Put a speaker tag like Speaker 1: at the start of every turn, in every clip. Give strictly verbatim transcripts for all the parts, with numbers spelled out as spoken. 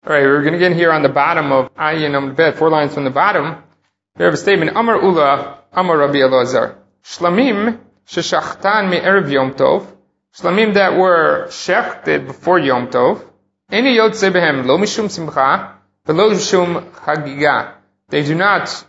Speaker 1: Alright, we're going to get here on the bottom of Ayin Amud Bet, four lines from the bottom. We have a statement, Amar Ula, Amar Rabbi Elazar. Shlamim sheshachtan me'erev Yom Tov. Shlamim that were shechted before Yom Tov. Eni yotze behem lo mishum simcha, velo mishum chagiga. They do not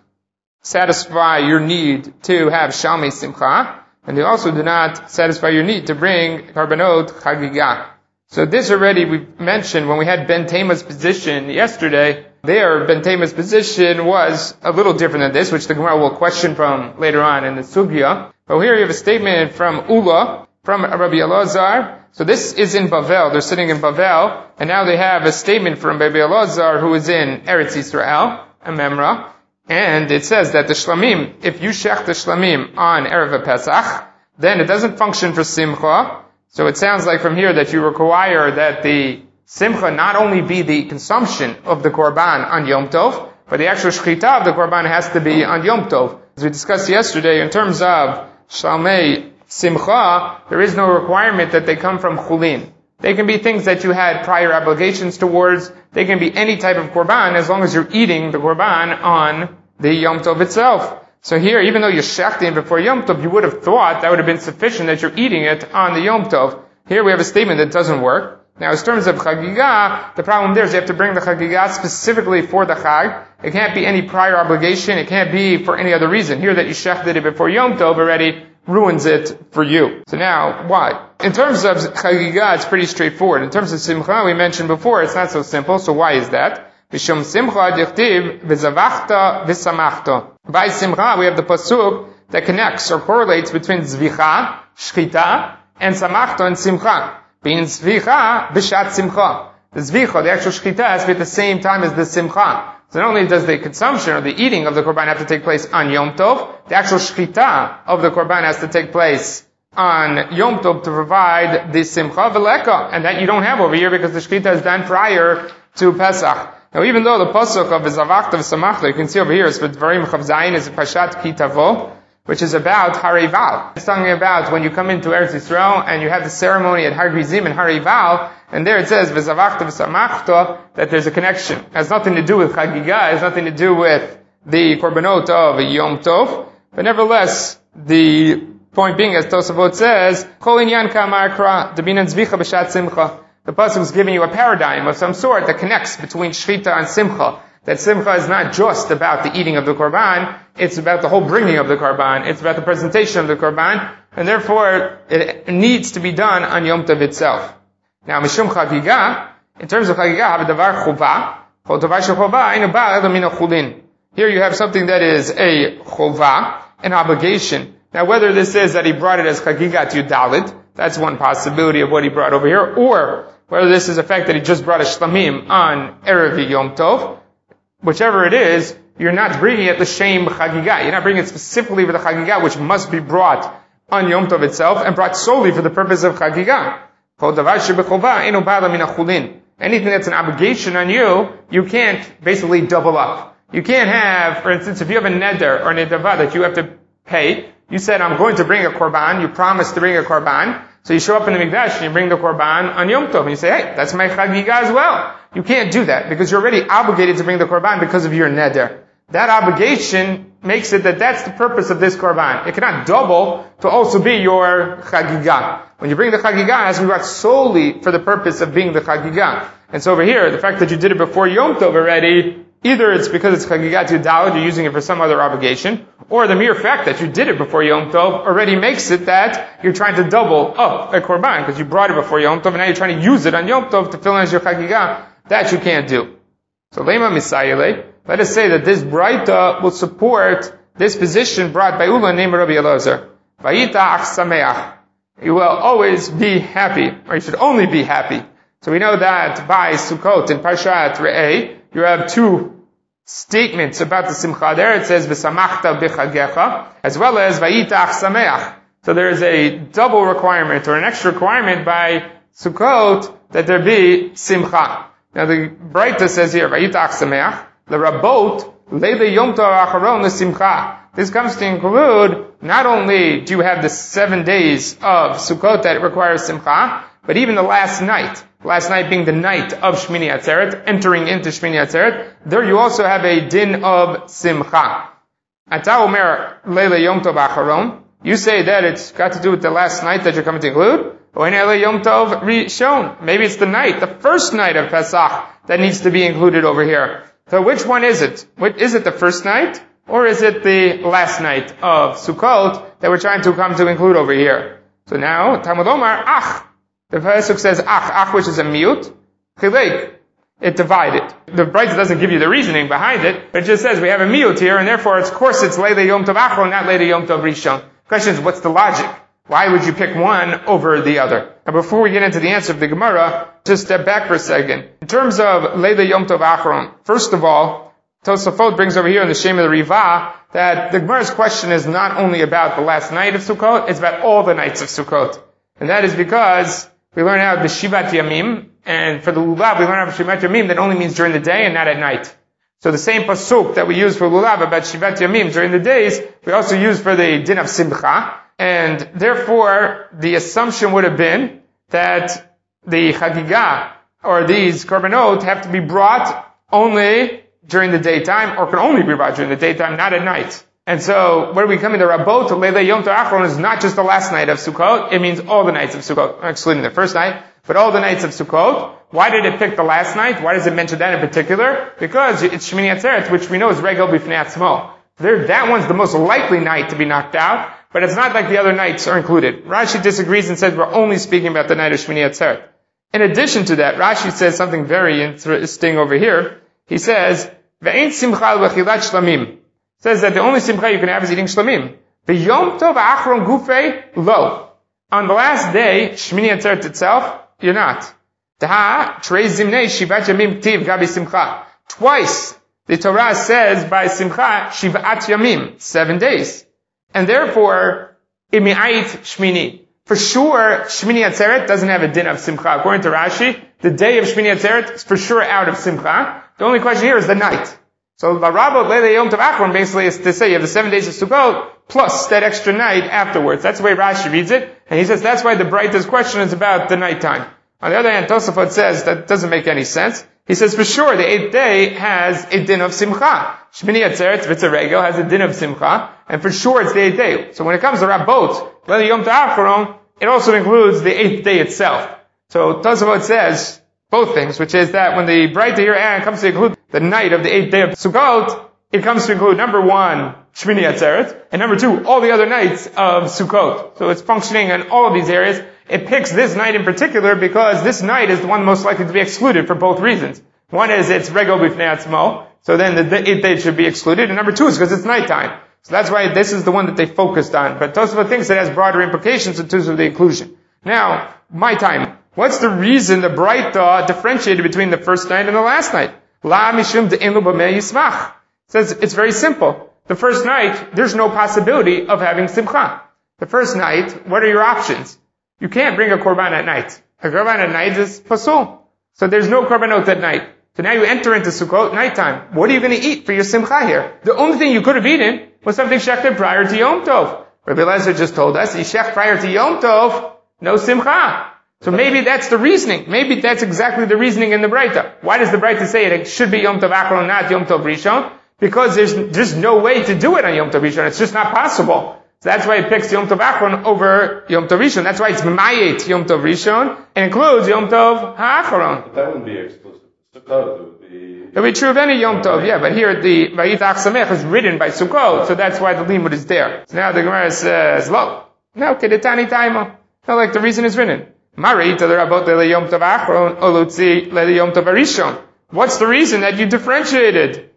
Speaker 1: satisfy your need to have shalmei simcha, and they also do not satisfy your need to bring karbanot chagiga. So this already we mentioned when we had Ben Tema's position yesterday. There, Ben Tema's position was a little different than this, which the Gemara will question from later on in the Sugya. But here you have a statement from Ula, from Rabbi Elazar. So this is in Bavel. They're sitting in Bavel, and now they have a statement from Rabbi Elazar, who is in Eretz Yisrael, a Memra. And it says that the Shlamim, if you shech the Shlamim on Erev Pesach, then it doesn't function for Simcha. So it sounds like from here that you require that the Simcha not only be the consumption of the Korban on Yom Tov, but the actual Shechita of the Korban has to be on Yom Tov. As we discussed yesterday, in terms of Shalmei Simcha, there is no requirement that they come from Chulin. They can be things that you had prior obligations towards. They can be any type of Korban as long as you're eating the Korban on the Yom Tov itself. So here, even though you're shechting before Yom Tov, you would have thought that would have been sufficient that you're eating it on the Yom Tov. Here we have a statement that doesn't work. Now, in terms of Chagiga, the problem there is you have to bring the Chagiga specifically for the Chag. It can't be any prior obligation. It can't be for any other reason. Here that you shechted it before Yom Tov already ruins it for you. So now, why? In terms of Chagiga, it's pretty straightforward. In terms of Simcha, we mentioned before, it's not so simple. So why is that? B'shum Simcha dichtiv v'zavachta v'samachta. By Simcha, we have the pasuk that connects or correlates between Zvicha, Shchita, and Samachta and Simcha. Being Zvicha, B'shat Simcha. The Zvicha, the actual Shchita, has to be at the same time as the Simcha. So not only does the consumption or the eating of the Korban have to take place on Yom Tov, the actual Shchita of the Korban has to take place on Yom Tov to provide the Simcha V'leka. And that you don't have over here because the Shchita is done prior to Pesach. Now, even though the pasuk of V'zavachta v'samachta, you can see over here, it's V'dvarim Chav Zayin, is Pashat Ki Tavo, which is about Harival. It's talking about when you come into Eretz Yisrael and you have the ceremony at Har Grizim and Harival, and there it says V'zavachta v'samachta, that there's a connection. It has nothing to do with Chagiga, it has nothing to do with the Korbanot of Yom Tov, but nevertheless, the point being, as Tosafot says, Kol inyan k'amar kra, d'binan zvicha b'shat simcha. The pasuk is giving you a paradigm of some sort that connects between Shechita and Simcha. That Simcha is not just about the eating of the Korban, it's about the whole bringing of the Korban, it's about the presentation of the Korban, and therefore it needs to be done on Yom Tov itself. Now, Mishum Chagiga, in terms of Chagiga, have a davar chova, chol davar shel chova, einu ba elo min chulin. Here you have something that is a chova, an obligation. Now, whether this is that he brought it as Chagiga to Dalit, that's one possibility of what he brought over here, or whether this is a fact that he just brought a shlamim on Erev Yom Tov, whichever it is, you're not bringing it the same chagiga. You're not bringing it specifically for the chagiga, which must be brought on Yom Tov itself, and brought solely for the purpose of chagiga. Anything that's an obligation on you, you can't basically double up. You can't have, for instance, if you have a neder or nedava that you have to pay, you said, I'm going to bring a korban, you promised to bring a korban, so you show up in the Mikdash and you bring the Korban on Yom Tov and you say, hey, that's my Chagiga as well. You can't do that because you're already obligated to bring the Korban because of your neder. That obligation makes it that that's the purpose of this Korban. It cannot double to also be your Chagiga. When you bring the Chagiga, it has to be brought solely for the purpose of being the Chagiga. And so over here, the fact that you did it before Yom Tov already, either it's because it's Chagiga to Dalit, you're using it for some other obligation, or the mere fact that you did it before Yom Tov already makes it that you're trying to double up a Korban, because you brought it before Yom Tov, and now you're trying to use it on Yom Tov to fill in as your Chagiga. That you can't do. So, Lema Misayele, let us say that this Braita will support this position brought by Ula named Rabbi Elazar. Vayita ach sameach. You will always be happy, or you should only be happy. So we know that by Sukkot in Parshat Re'eh, you have two statements about the Simcha there. It says, V'samachta b'chagecha, as well as Vayita ach sameach. So there is a double requirement, or an extra requirement by Sukkot, that there be Simcha. Now the Braita says here, Vayita ach sameach, l'rabot, leile yom tov acharon l'simcha. This comes to include, not only do you have the seven days of Sukkot that requires Simcha, But even the last night, last night being the night of Shmini Atzeret, entering into Shmini Atzeret, there you also have a din of Simcha. Ata Omer Leila Yom Tov Acharon. You say that it's got to do with the last night that you're coming to include. Or Leila Yom Tov Rishon. Maybe it's the night, the first night of Pesach that needs to be included over here. So which one is it? What, is it the first night? Or is it the last night of Sukkot that we're trying to come to include over here? So now, Talmud Omar, Ach. The Pasuk says Ach, Ach which is a mute. Chilek. It divided. The Braita doesn't give you the reasoning behind it, but it just says we have a mute here, and therefore, of course, it's Leila Yom Tov Achron, not Leila Yom Tov Rishon. The question is, what's the logic? Why would you pick one over the other? Now, before we get into the answer of the Gemara, just step back for a second. In terms of Leila Yom Tov Achron, first of all, Tosafot brings over here in the Shem of the Rivah that the Gemara's question is not only about the last night of Sukkot, it's about all the nights of Sukkot. And that is because we learn out the Shivat Yamim, and for the Lulav, we learn out Shivat Yamim that only means during the day and not at night. So the same pasuk that we use for Lulav about Shivat Yamim during the days, we also use for the din of Simcha, and therefore the assumption would have been that the Chagigah, or these korbanot, have to be brought only during the daytime, or can only be brought during the daytime, not at night. And so, what are we coming to Rabot? Leila Yom Tov Achron is not just the last night of Sukkot, it means all the nights of Sukkot, excluding the first night, but all the nights of Sukkot. Why did it pick the last night? Why does it mention that in particular? Because it's Shmini Atzeret, which we know is Regel B'fnei Atzmo. There, that one's the most likely night to be knocked out, but it's not like the other nights are included. Rashi disagrees and says we're only speaking about the night of Shmini Atzeret. In addition to that, Rashi says something very interesting over here. He says, Ve'ein simcha v'chilat shlamim. Says that the only simcha you can have is eating shlamim. V'yom tov achron gufei lo. On the last day, Shmini Atzeret itself, you're not. Taha, trei zimnei shivat yamim tiv gabi simcha. Twice, the Torah says by simcha, shivat yamim, seven days. And therefore, imi'ait shmini. For sure, Shmini Atzeret doesn't have a din of simcha. According to Rashi, the day of Shmini Atzeret is for sure out of simcha. The only question here is the night. So, Barabot Leila Yom Tov Achron basically is to say you have the seven days of Sukkot plus that extra night afterwards. That's the way Rashi reads it. And he says that's why the Braita's question is about the nighttime. On the other hand, Tosafot says that doesn't make any sense. He says for sure the eighth day has a din of Simcha. Shmini Atzeret, Vitza Regel, has a din of Simcha. And for sure it's the eighth day. So when it comes to Rabot, Leila Yom Tov Achron, it also includes the eighth day itself. So Tosafot says both things, which is that when the Braita here comes to include the night of the eighth day of Sukkot, it comes to include number one, Shmini Atzeret, and number two, all the other nights of Sukkot. So it's functioning in all of these areas. It picks this night in particular because this night is the one most likely to be excluded for both reasons. One is it's Regel B'fnei Atzmo, so then the eighth day should be excluded, and number two is because it's nighttime. So that's why this is the one that they focused on. But Tosafot thinks it has broader implications in terms of the inclusion. Now, my time. What's the reason the Braita differentiated between the first night and the last night? La mishum de'enu b'mei yismach. Says it's very simple. The first night, there's no possibility of having simcha. The first night, what are your options? You can't bring a korban at night. A korban at night is pasul. So there's no korbanot at night. So now you enter into Sukkot nighttime. What are you going to eat for your simcha here? The only thing you could have eaten was something shechted prior to Yom Tov. Rabbi Elazar just told us, yishech prior to Yom Tov, no simcha. So maybe that's the reasoning. Maybe that's exactly the reasoning in the Braita. Why does the Braita say it? It should be Yom Tov Achron, not Yom Tov Rishon? Because there's just no way to do it on Yom Tov Rishon. It's just not possible. So that's why it picks Yom Tov Achron over Yom Tov Rishon. That's why it's Mayet Yom Tov Rishon and includes Yom Tov HaAchron.
Speaker 2: But that wouldn't be exclusive. Sukkot, it would be...
Speaker 1: It would be true of any Yom Tov, yeah, but here the Vayit Ach Samech is written by Sukkot, so that's why the limud is there. So now the Gemara says, Lo, no, Kedetani Taimo. No, like the reason is written. What's the reason that you differentiated?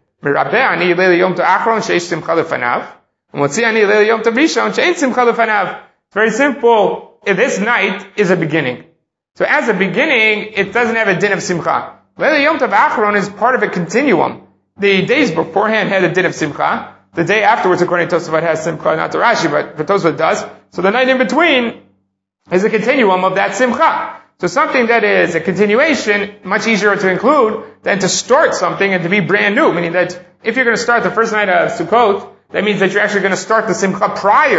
Speaker 1: Very simple. This night is a beginning. So as a beginning, it doesn't have a din of simcha. Leila Yom Tov Achron is part of a continuum. The days beforehand had a din of simcha. The day afterwards, according to Tosafot, has simcha, not to Rashi, but, but Tosafot does. So the night in between is a continuum of that simcha. So something that is a continuation, much easier to include than to start something and to be brand new. Meaning that if you're going to start the first night of Sukkot, that means that you're actually going to start the simcha prior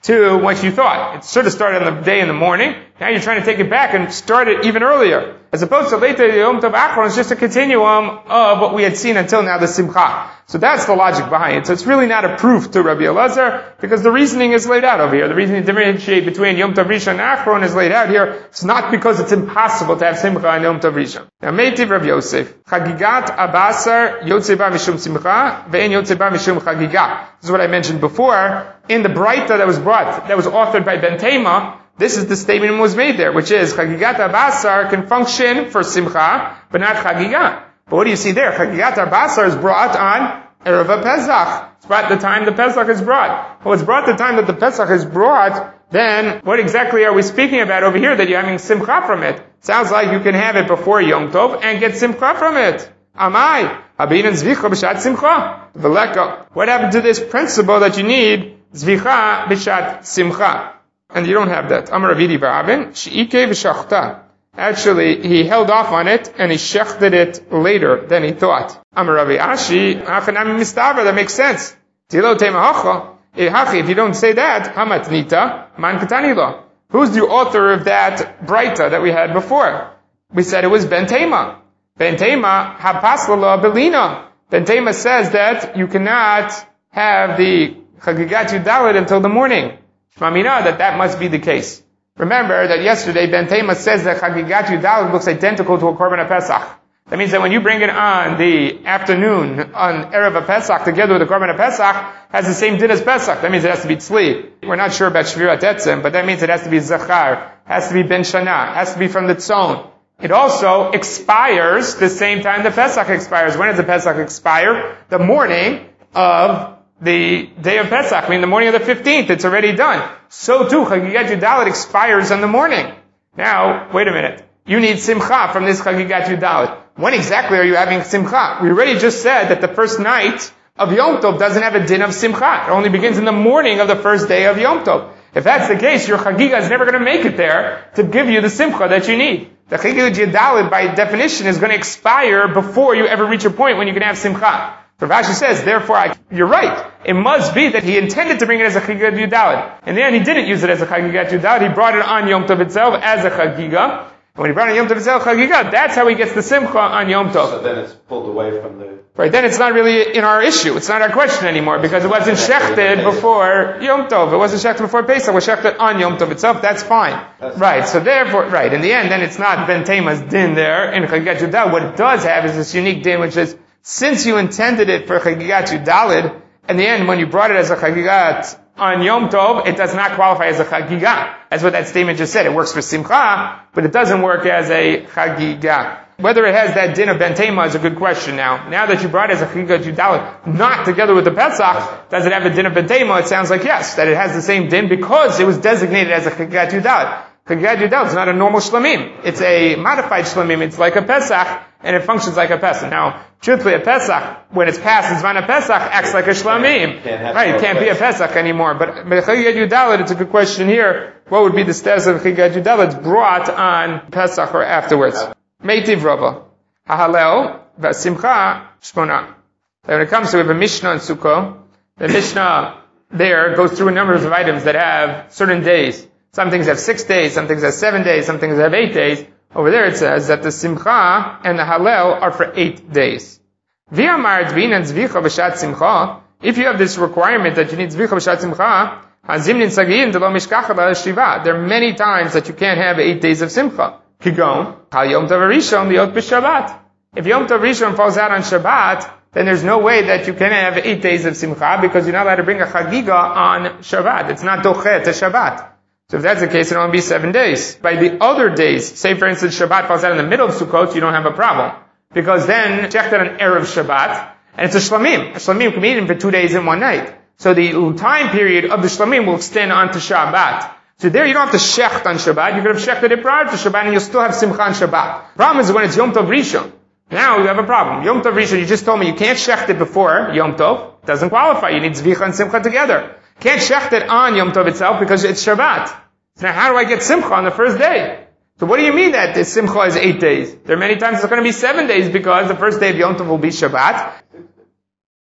Speaker 1: to what you thought. It should have started on the day in the morning. Now you're trying to take it back and start it even earlier. As opposed to later, the Yom Tov Achron is just a continuum of what we had seen until now, the Simcha. So that's the logic behind it. So it's really not a proof to Rabbi Elazar, because the reasoning is laid out over here. The reasoning to differentiate between Yom Tov Rishon and Achron is laid out here. It's not because it's impossible to have Simcha on Yom Tov Rishon. Now, Meitiv Rav Yosef. Chagigat Abasar Yotzei Ba Mishum Simcha Ve'en Yotzei Ba Mishum Chagiga. This is what I mentioned before. In the Braita that was brought, that was authored by Ben Tema, this is the statement that was made there, which is Chagigat Abasar can function for Simcha, but not Chagiga. But what do you see there? Chagigat Abasar is brought on Erev Pesach. It's brought the time the Pesach is brought. Well, it's brought the time that the Pesach is brought, then what exactly are we speaking about over here that you're having Simcha from it? Sounds like you can have it before Yom Tov and get Simcha from it. Amai. Abinan Zvicha B'Shat Simcha. V'leka. What happened to this principle that you need Zvicha B'Shat Simcha? And you don't have that. Amar Ravidi Ba'avin. She'ike V'Shachta. Actually, he held off on it and he shechted it later than he thought. Amar Ravi Ashi, Achanami Mistava, that makes sense. Tilo Temahacha, if you don't say that, Hamat Nita, Man Katanilo. Who's the author of that Braita that we had before? We said it was Ben Tema. Ben Tema, Hapaslala Belina. Ben Tema says that you cannot have the Chagigat Yudalit until the morning. Shmamina, that that must be the case. Remember that yesterday Ben Tema says that Chagigat Yudalit looks identical to a Korban HaPesach. That means that when you bring it on the afternoon on Erev HaPesach together with the Korban HaPesach, has the same din as Pesach. That means it has to be tzli. We're not sure about Shvirat Etzem, but that means it has to be Zachar, has to be Ben Shana, has to be from the Tzon. It also expires the same time the Pesach expires. When does the Pesach expire? The morning of the day of Pesach, I mean the morning of the fifteenth, it's already done. So too, Chagigat Yudalit expires in the morning. Now, wait a minute. You need Simcha from this Chagigat Yudalit. When exactly are you having Simcha? We already just said that the first night of Yom Tov doesn't have a din of Simcha. It only begins in the morning of the first day of Yom Tov. If that's the case, your Chagiga is never going to make it there to give you the Simcha that you need. The Chagigat Yudalit, by definition, is going to expire before you ever reach a point when you can have Simcha. So Rashi says, therefore, I, you're right. It must be that he intended to bring it as a Chagigat Yudalit. In the end, he didn't use it as a Chagigat Yudalit. He brought it on Yom Tov itself as a Chagiga. And when he brought it on Yom Tov itself, Chagiga, that's how he gets the Simcha on Yom Tov.
Speaker 2: So then it's pulled away from the...
Speaker 1: Right, then it's not really in our issue. It's not our question anymore, because it wasn't shechted before Yom Tov. It wasn't shechted before Pesach. It was shechted on Yom Tov itself. That's fine. That's right, fine. So therefore, right, in the end, then it's not Ben Tema's din there in Chagigat Yudalit. What it does have is this unique din, which is, since you intended it for Chagigat Yudalit, in the end, when you brought it as a Chagigat on Yom Tov, it does not qualify as a Chagiga. That's what that statement just said. It works for Simcha, but it doesn't work as a Chagiga. Whether it has that din of Ben Tema is a good question now. Now that you brought it as a Chagigat Yudalit, not together with the Pesach, does it have a din of Ben Tema? It sounds like yes, that it has the same din because it was designated as a Chagigat Yudalit. Chagigat Yudalit is not a normal Shlamim. It's a modified Shlamim. It's like a Pesach, and it functions like a Pesach. Now, truthfully, a Pesach, when it's past it's Zman Pesach, acts like a Shlamim. Right, it can't be a Pesach anymore. But, but Chagigat Yudalit, it's a good question here. What would be the status of Chagigat Yudalit brought on Pesach or afterwards? Meitiv Rava. Hahalel, Vasimcha, Shmona. When it comes to, we have a Mishnah in Sukkot. The Mishnah there goes through a number of items that have certain days. Some things have six days, some things have seven days, some things have eight days. Over there it says that the Simcha and the Hallel are for eight days. If you have this requirement that you need Zvicha B'Shat Simcha, there are many times that you can't have eight days of Simcha. Kigon, Yom Tov Rishon liot b'Shabbat. If Yom Tov Rishon falls out on Shabbat, then there's no way that you can have eight days of Simcha because you're not allowed to bring a Chagiga on Shabbat. It's not Dochet to Shabbat. So if that's the case, it will only be seven days. By the other days, say for instance Shabbat falls out in the middle of Sukkot, you don't have a problem. Because then, check that on Erev Shabbat, and it's a Shlamim. A Shlamim can be eaten for two days and one night. So the time period of the Shlamim will extend on to Shabbat. So there you don't have to shecht on Shabbat, you could have shechted it prior to Shabbat and you'll still have Simcha on Shabbat. Problem is when it's Yom Tov Rishon. Now you have a problem. Yom Tov Rishon, you just told me you can't shecht it before Yom Tov. It doesn't qualify. You need Zvicha and Simcha together. Can't shecht it on Yom Tov itself because it's Shabbat. So now how do I get Simcha on the first day? So what do you mean that the Simcha is eight days? There are many times it's going to be seven days because the first day of Yom Tov will be Shabbat.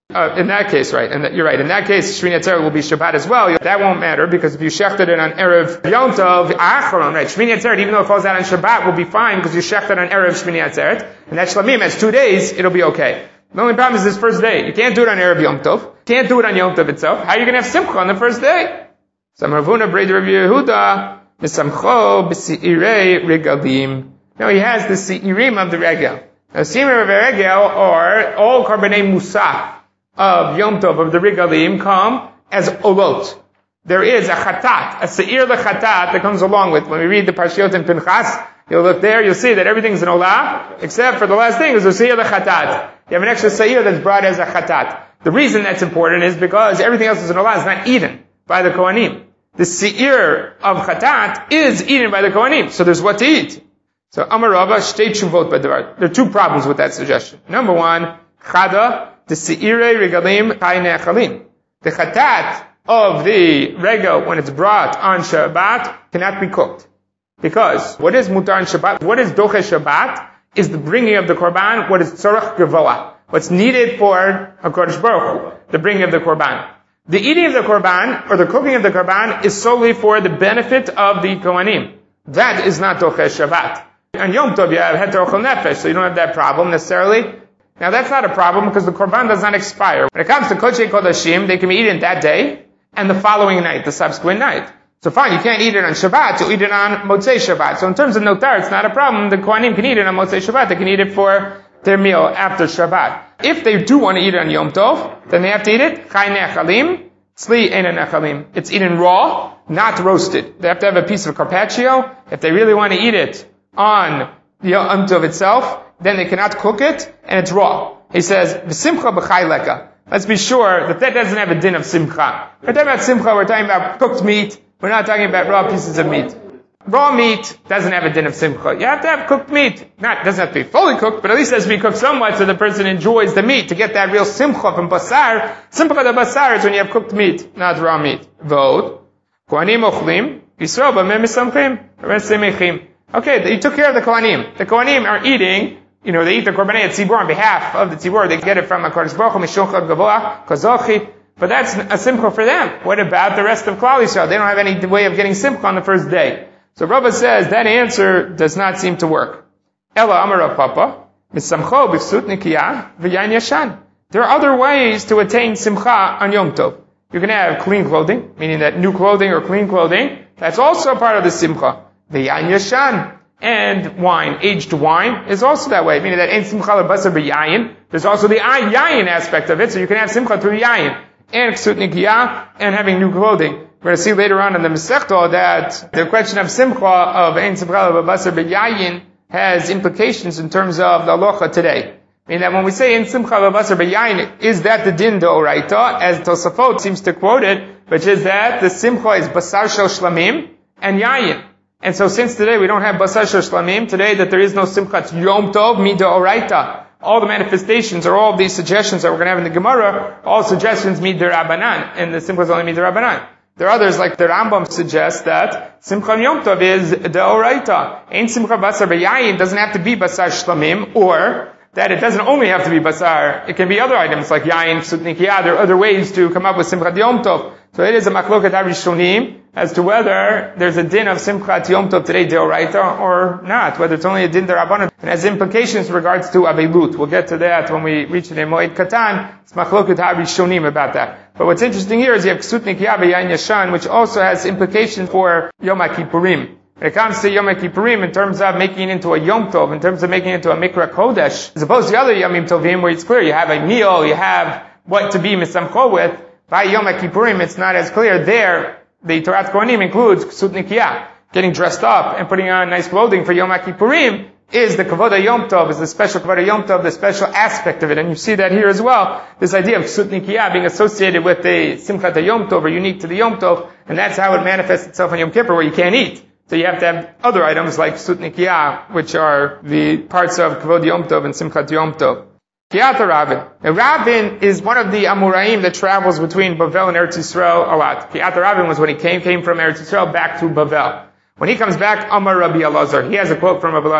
Speaker 1: Uh, in that case, right, and that, you're right, in that case, Shmini Atzeret will be Shabbat as well. That won't matter, because if you shechted it on Erev Yom Tov, Acharon, right, Shmini Atzeret, even though it falls out on Shabbat, will be fine, because you shechted on Erev Shmini Atzeret, and that Shlamim has two days, it'll be okay. The only problem is this first day. You can't do it on Erev Yom Tov. Can't do it on Yom Tov itself. How are you going to have Simcha on the first day? So Ravuna Brei Rav Yehuda, Misamcho, B'Seirei Regalim. Now he has the Seirim of the Regel. Now, Seirim of the Regel are all Karbanei Musaf of Yom Tov, of the Regalim, come as Olot. There is a Chatat, a Seir leChatat that comes along with, when we read the Parshiot in Pinchas, you'll look there, you'll see that everything's an Olah, except for the last thing is a Seir leChatat. You have an extra Seir that's brought as a Chatat. The reason that's important is because everything else is an Olah, is not eaten by the Kohanim. The Seir of Chatat is eaten by the Kohanim, so there's what to eat. So Amar Rava, Shtei Tshuvot B'Davar. There are two problems with that suggestion. Number one, Chada, the Seirei Regalim Chai Ne'achalim. The Chatat of the Regel, when it's brought on Shabbat, cannot be cooked. Because what is Mutar on Shabbat, what is Doche Shabbat, is the bringing of the Korban, what is Tzorach Gevoah, what's needed for HaKadosh Baruch Hu, the bringing of the Korban. The eating of the Korban, or the cooking of the Korban, is solely for the benefit of the Kohanim. That is not Doche Shabbat. On Yom Tov, you have Heter Ochel Nefesh, so you don't have that problem necessarily. Now that's not a problem because the Korban does not expire. When it comes to Kodesh Kodashim, they can be eaten that day and the following night, the subsequent night. So fine, you can't eat it on Shabbat, you'll eat it on Motzei Shabbat. So in terms of Notar, it's not a problem. The Kohanim can eat it on Motzei Shabbat, they can eat it for their meal after Shabbat. If they do want to eat it on Yom Tov, then they have to eat it Chai Ne'achalim, Tzli Eina Ne'achalim. It's eaten raw, not roasted. They have to have a piece of carpaccio. If they really want to eat it on Yom Tov itself, then they cannot cook it, and it's raw. He says, V'simcha b'chai leka. Let's be sure that that doesn't have a din of simcha. We're talking about simcha, we're talking about cooked meat, we're not talking about raw pieces of meat. Raw meat doesn't have a din of simcha. You have to have cooked meat. Not, doesn't have to be fully cooked, but at least it has to be cooked somewhat so the person enjoys the meat, to get that real simcha from basar. Simcha the basar is when you have cooked meat, not raw meat. Vod. Kohanim ochlim, Yisrael b'meh misamchim, resemechim. Okay, he took care of the Kohanim. The Kohanim are eating, you know, they eat the Korbanei Tzibur on behalf of the Tzibur. They get it from HaKadosh Baruch Hu, Mishulcha Gavoah, Kazochi. But that's a simcha for them. What about the rest of Klal Yisrael? They don't have any way of getting simcha on the first day. So Rava says that answer does not seem to work. Ela Amar Papa, Misamcho B'Ksut Nikiyah V'Yain Yashan. There are other ways to attain simcha on Yom Tov. You're going to have clean clothing, meaning that new clothing or clean clothing. That's also part of the simcha. V'Yain Yashan. And wine, aged wine, is also that way, meaning that in simcha l'basar b'yayin, there's also the yayin aspect of it, so you can have simcha through yayin, and ksut nikiyah, and having new clothing. We're going to see later on in the Masechta that the question of simcha of ein simcha l'basar b'yayin has implications in terms of the halacha today. Meaning that when we say ein simcha l'basar b'yayin, is that the din d'oraita, as Tosafot seems to quote it, which is that the simcha is basar shel shlamim and yayin. And so since today we don't have basar shel shlamim, today that there is no simchat Yom Tov mid'oraita, all the manifestations or all of these suggestions that we're going to have in the Gemara, all suggestions mid'rabanan, and the simcha is only mid'rabanan. There are others like the Rambam suggests that simcha Yom Tov is d'oraita. Ain't simcha basar b'yayin doesn't have to be basar shlamim, or that it doesn't only have to be basar. It can be other items like yayin, ksut nikiyah. There are other ways to come up with simchat Yom Tov. So it is a machloket harishonim as to whether there's a din of simchat Yom Tov today deoraita or not, whether it's only a din derabanan, and has implications in regards to avelut. We'll get to that when we reach it in Moed Katan. It's machloket harishonim about that. But what's interesting here is you have ksut nikiyah v'yayin yashan, which also has implications for Yom HaKippurim. When it comes to Yom HaKippurim, in terms of making it into a Yom Tov, in terms of making it into a Mikra Kodesh, as opposed to the other Yomim Tovim, where it's clear you have a meal, you have what to be misamcho with, by Yom HaKippurim it's not as clear. There, the Torah Kohanim includes Ksut Nikiyah, getting dressed up and putting on nice clothing for Yom HaKippurim, is the Kavod Yom Tov, is the special Kavod Yom Tov, the special aspect of it. And you see that here as well, this idea of Ksut Nikiyah being associated with the Simchat Yom Tov, or unique to the Yom Tov, and that's how it manifests itself on Yom Kippur, where you can't eat. So you have to have other items like Ksut Nikiyah, which are the parts of Kavod Yom Tov and Simchat Yom Tov. Kiyat Rabin. Now Rabin is one of the Amoraim that travels between Bavel and Eretz Yisrael a lot. Kiyat Rabin was when he came, came from Eretz Yisrael back to Bavel. When he comes back, Amar Rabbi Elazar. He has a quote from Rabbi Elazar.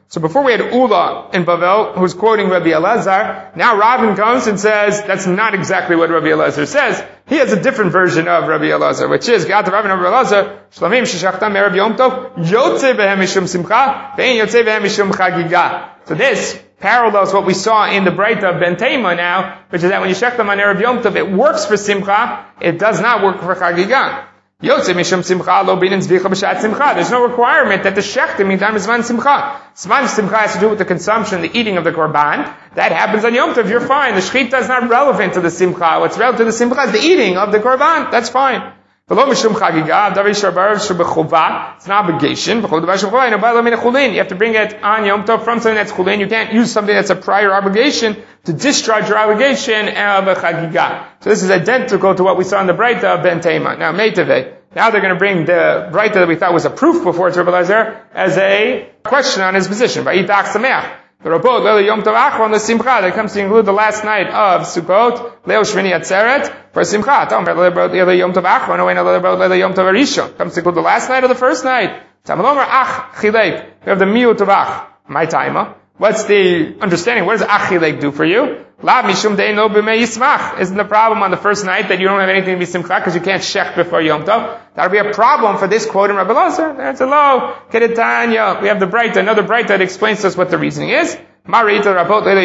Speaker 1: So before we had Ula in Bavel, who's quoting Rabbi Elazar, now Ravin comes and says, that's not exactly what Rabbi Elazar says. He has a different version of Rabbi Elazar, which is, Gat Ravin Rabbi Elazar, Shlamim sheshachtam erev Yom Tov, yotze behem mishum simcha, ve'en yotze behem mishum chagiga. So this parallels what we saw in the Breita of Ben Tema now, which is that when you shech them on erev Yom Tov, it works for simcha, it does not work for chagiga. Yotze mishum simcha lo binin zvicha b'shat simcha. There's no requirement that the shechtim be done with zman simcha. Zman simcha has to do with the consumption, the eating of the korban. That happens on Yom Tov. You're fine. The shechita is not relevant to the simcha. What's relevant to the simcha is the eating of the korban. That's fine. V'lo mishum chagiga, davar shabar shebechova. It's an obligation. You have to bring it on Yom Tov from something that's chulin. You can't use something that's a prior obligation to discharge your obligation of a chagiga. So this is identical to what we saw in the Breita of Ben Tema. Now, Meitave. Now they're going to bring the Breita that we thought was a proof before to Rabbi Elazar as a question on his position. Vayitach sameach. The Rabot, Leil Yom Tov Achron, the Simcha, that comes to include the last night of Sukkot, Leil Shmini Atzeret, for Simcha. Tom, Leil Yom Tov Achron, Leil Yom Tov Arishon. Comes to include the last night of the first night. Tamalomer Ach Chilek. We have the Miut of Ach. My time. What's the understanding? What does Ach Chilek do for you? La Mishum Dein Lo B'mei Yismach. Isn't the problem on the first night that you don't have anything to be Simcha because you can't shech before Yom Tov? That'll be a problem for this quote in Rabbi Elazar. That's a low. Kedetanya. We have the Breita, another Breita that explains to us what the reasoning is. What's the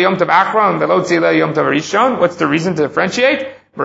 Speaker 1: reason to differentiate?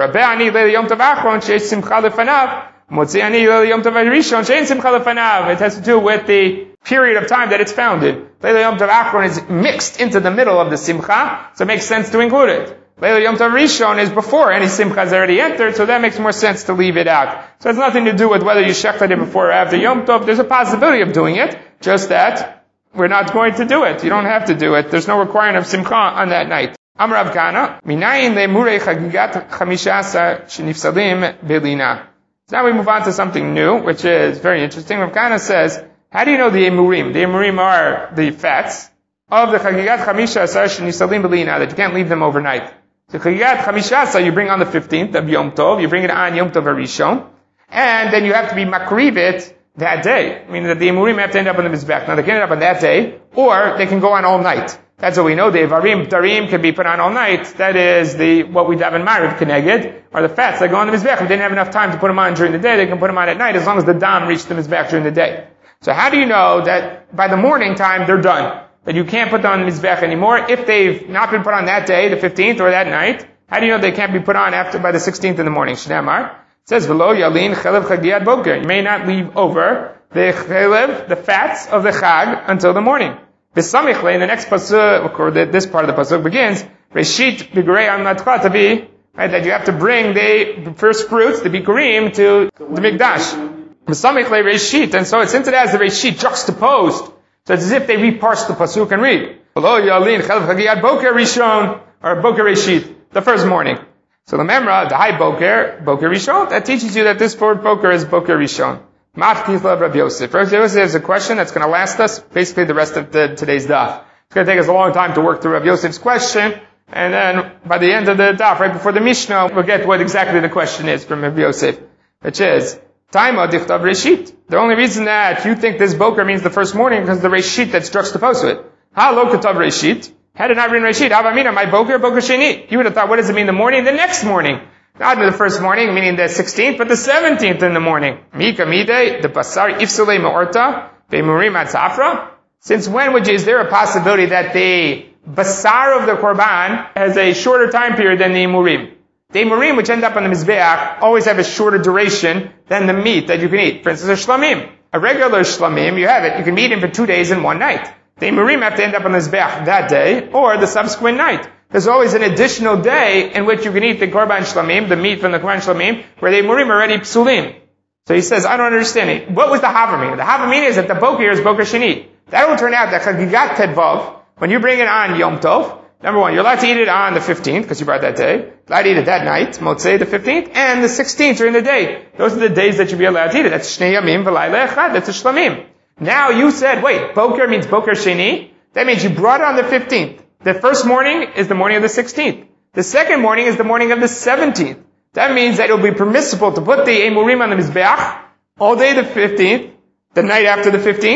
Speaker 1: It has to do with the period of time that it's founded. Leil Yom Tov Achron is mixed into the middle of the Simcha, so it makes sense to include it. Leil Yom Tov Rishon is before any Simcha has already entered, so that makes more sense to leave it out. So it has nothing to do with whether you shechted it before or after Yom Tov. There's a possibility of doing it, just that we're not going to do it. You don't have to do it. There's no requirement of Simcha on that night. Amar Rav Kana, minayin le'murei chagigat chamishasa shenifsalim belina. So now we move on to something new, which is very interesting. Rav Kana says, how do you know the emurim? The emurim are the fats of the chagigat chamishasa shenifsalim belina, that you can't leave them overnight. So chagigat chamishasa you bring on the fifteenth of Yom Tov, you bring it on Yom Tov Arishon, and then you have to be makriv it that day. I mean that the emurim have to end up on the mizbech. Now they can end up on that day, or they can go on all night. That's what we know. The Ivarim, Darim can be put on all night. That is the, what we have in Mariv Keneged, are the fats that go on the Mizbech. If they didn't have enough time to put them on during the day, they can put them on at night as long as the Dam reached the Mizbech during the day. So how do you know that by the morning time they're done? That you can't put them on the Mizbech anymore? If they've not been put on that day, the fifteenth, or that night, how do you know they can't be put on after, by the sixteenth in the morning? Shneamar. It says, V'lo yalin chelev chagiyat boker. You may not leave over the chelev, the fats of the chag, until the morning. B'samichle, in the next pasuk, or this part of the pasuk begins, Reshit b'grei amnatcha to be, right, that you have to bring the first fruits, the bikurim, to the mikdash. B'samichle Reshit, and so since it has the Reshit juxtaposed, so it's as if they reparse the pasuk and read, V'lo yalin chelev chagiyat boker rishon, or boker Reshit, the first morning. So the memra, the high boker, boker rishon, that teaches you that this word boker is boker rishon. Ma'af Rav Yosef. Rav Yosef has a question that's going to last us basically the rest of the, today's daf. It's going to take us a long time to work through Rav Yosef's question, and then by the end of the daf, right before the Mishnah, we'll get what exactly the question is from Rav Yosef, which is, Taima dichtav Reshit. The only reason that you think this boker means the first morning because the Reshit that's juxtaposed to it. Ha lo katav Reshit. Had it not written Reshit, Havamina, my boker, boker sheni. You would have thought, what does it mean the morning? The next morning. Not the first morning, meaning the sixteenth, but the seventeenth in the morning. Mika mide, the basar ifsale me'orta, be'murim atzafra. Since when would you, is there a possibility that the basar of the korban has a shorter time period than the imurim? The imurim, which end up on the mizbeach, always have a shorter duration than the meat that you can eat. For instance, a shlamim. A regular shlamim, you have it, you can eat it for two days and one night. The imurim have to end up on the mizbeach that day, or the subsequent night. There's always an additional day in which you can eat the korban shlamim, the meat from the korban shlamim, where the imurim are already psulim. So he says, I don't understand it. What was the havamina? The havamina is that the boker is boker sheni. That will turn out that chagigat tedvav, when you bring it on Yom Tov, number one, you're allowed to eat it on the fifteenth, because you brought that day. Allowed to eat it that night, Motzei the fifteenth, and the sixteenth during the day. Those are the days that you'll be allowed to eat it. That's shnei yamim v'layla echad, that's a shlamim. Now you said, wait, boker means boker sheni. That means you brought it on the fifteenth. The first morning is the morning of the sixteenth. The second morning is the morning of the seventeenth. That means that it will be permissible to put the emurim on the mizbeach all day the fifteenth, the night after the fifteenth,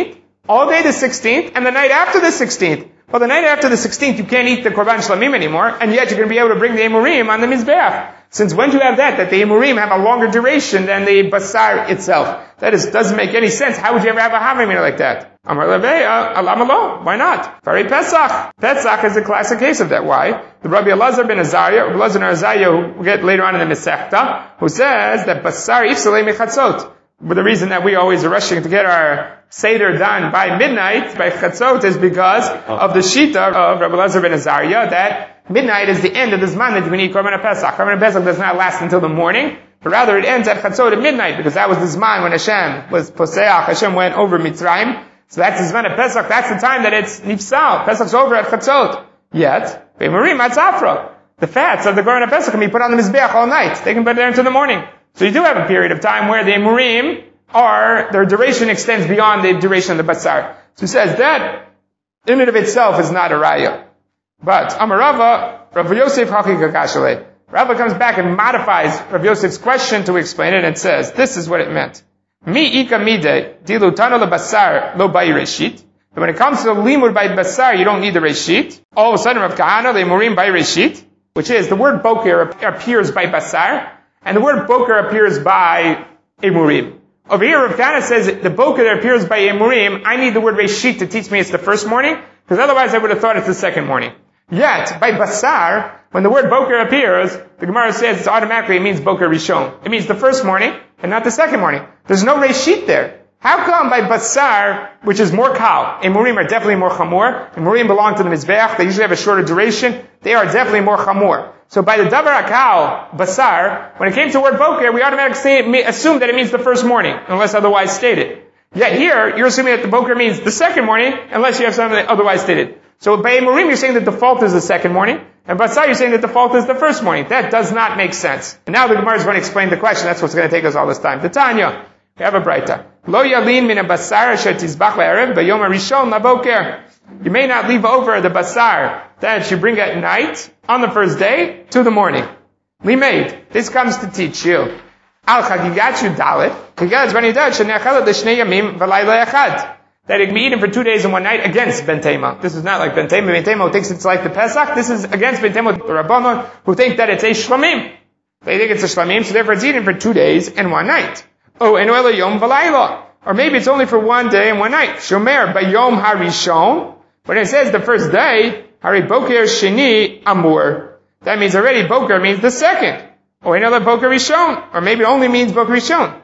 Speaker 1: all day the sixteenth, and the night after the sixteenth. Well, the night after the sixteenth, you can't eat the Korban Shlamim anymore, and yet you're going to be able to bring the Emurim on the Mizbeach. Since when do you have that? That the Emurim have a longer duration than the Basar itself. That is, doesn't make any sense. How would you ever have a Havamina like that? Amar Leveya, Alam Alo. Why not? Very Pesach. Pesach is a classic case of that. Why? The Rabbi Elazar ben Azariah, Rabbi Elazar ben Azariah, who we'll get later on in the Masechta, who says that Basar Ifsalei Mechatzot. But the reason that we always are rushing to get our Seder done by midnight, by Chatzot, is because of the Shita of Rabbi Elazar ben Azariah, that midnight is the end of the Zman that you can eat Korban Pesach. Korban Pesach does not last until the morning, but rather it ends at Chatzot at midnight, because that was the Zman when Hashem was Poseach, Hashem went over Mitzrayim. So that's the Zman of Pesach, that's the time that it's Nifsal. Pesach's over at Chatzot. Yet, Be'emurim Atzafra. The fats of the Korban Pesach can be put on the Mizbeach all night. They can put it there until the morning. So you do have a period of time where the Emurim are, their duration extends beyond the duration of the Basar. So he says that, in and of itself, is not a Raya. But, Amarava, Rav Yosef Hachi Kakashale. Rava comes back and modifies Rav Yosef's question to explain it and says, this is what it meant. Mi ika mide, dilutano le basar lo bai reshit. But when it comes to the limud by basar, you don't need the reshit. All of a sudden, Rav Kahana, the Emurim by reshit, which is, the word boker appears by basar, and the word boker appears by Emurim. Over here, Rav Kahana says the boker that appears by Emurim, I need the word reshit to teach me it's the first morning, because otherwise I would have thought it's the second morning. Yet, by basar, when the word boker appears, the Gemara says it's automatically, it means boker rishon. It means the first morning, and not the second morning. There's no reshit there. How come by basar, which is more kal, Emurim are definitely more chamor, Emurim belong to the Mizbeach, they usually have a shorter duration, they are definitely more chamor. So by the davar akal, basar, when it came to the word boker, we automatically assume that it means the first morning, unless otherwise stated. Yet here, you're assuming that the boker means the second morning, unless you have something otherwise stated. So by Emurim, you're saying that the default is the second morning, and basar, you're saying that the default is the first morning. That does not make sense. And now the Gemara is going to explain the question. That's what's going to take us all this time. The Tanya, we have a braita. Lo yalin min basar asher tizbach ba'erev b'yom harishon laboker. You may not leave over the basar that you bring at night on the first day to the morning. Limeid. This comes to teach you. Al chagigat yudalet. Chagigat is when he does shenechalet l'shnei yamim v'layla echad. That it can be eaten for two days and one night against Bentema. This is not like Bentema. Bentema thinks it's like the Pesach. This is against Bentema, the Rabbanon, who think that it's a Shlamim. They think it's a Shlamim, so therefore it's eaten for two days and one night. Oh, and Ela Yom V'layla. Or maybe it's only for one day and one night. Shomer Bayom Harishon. When it says the first day, Hari Boker Sheni Amur. That means already Boker means the second. Or Ela Boker Rishon. Or maybe it only means Boker Rishon.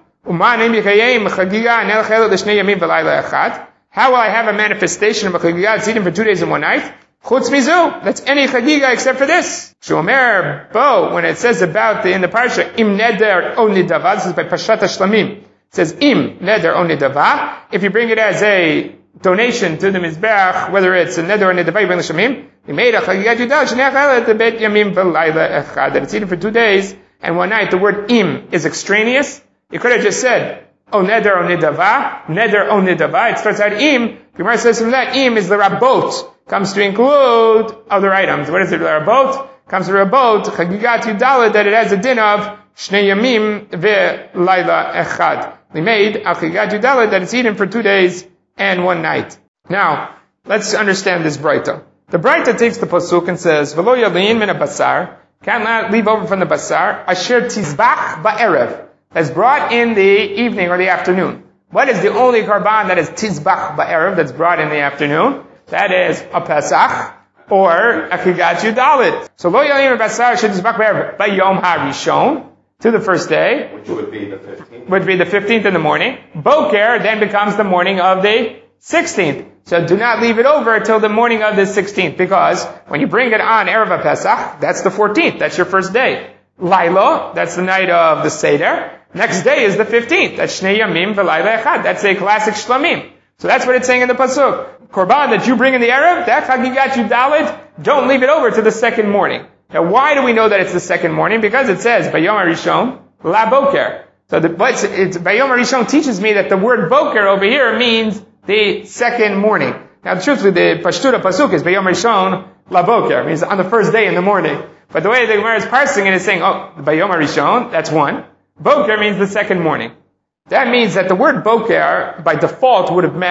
Speaker 1: How will I have a manifestation of a chagiga that's eaten for two days and one night? Chutz mizu. That's any chagiga except for this. Shomer bo, when it says about the, in the parsha, im neder o nidava, this is by Pashat HaShlamim. It says im neder o nidava. If you bring it as a donation to the Mizbeach, whether it's a neder or nidava, you bring the Shlamim, you made a chagiga judal, shnei the bet yamim v'layla echad, that it's eaten for two days and one night. The word im is extraneous. You could have just said, O neder o nidava, neder o nidava. It starts out im. Gemara says from that im is the rabot. Comes to include other items. What is it? The rabot comes to rabot. Chagigat yudalet, that it has a din of shnei yamim ve'layla echad. We made al chagigat yudalet, that it's eaten for two days and one night. Now let's understand this braita. The braita takes the pasuk and says, "V'lo yalin min basar." Cannot leave over from the basar. Asher tizbach ba'erev. That's brought in the evening or the afternoon. What is the only karban that is tizbach ba'erev, that's brought in the afternoon? That is a Pesach or a Chagigat Yudalit. So lo yalim basar shel tizbach ba'erev b'yom harishon, to the first day,
Speaker 2: which would be the fifteenth.
Speaker 1: Would be the fifteenth in the morning. Boker then becomes the morning of the sixteenth. So do not leave it over till the morning of the sixteenth, because when you bring it on Erev Pesach, that's the fourteenth. That's your first day. Laila, that's the night of the Seder. Next day is the fifteenth. That's Shnei Yamim V'Layla Echad. That's a classic Shlamim. So that's what it's saying in the Pasuk. Korban that you bring in the Erev, that Chagigat Yudalit, don't leave it over to the second morning. Now why do we know that it's the second morning? Because it says, Bayom HaRishon, La Boker. So the, but it's, it's, Bayom HaRishon teaches me that the word Boker over here means the second morning. Now truthfully, the Pashtura Pasuk is Bayom HaRishon, La Boker. It means on the first day in the morning. But the way the Gemara is parsing it is saying, oh, Bayom HaRishon, that's one. Boker means the second morning. That means that the word Boker, by default, would have meant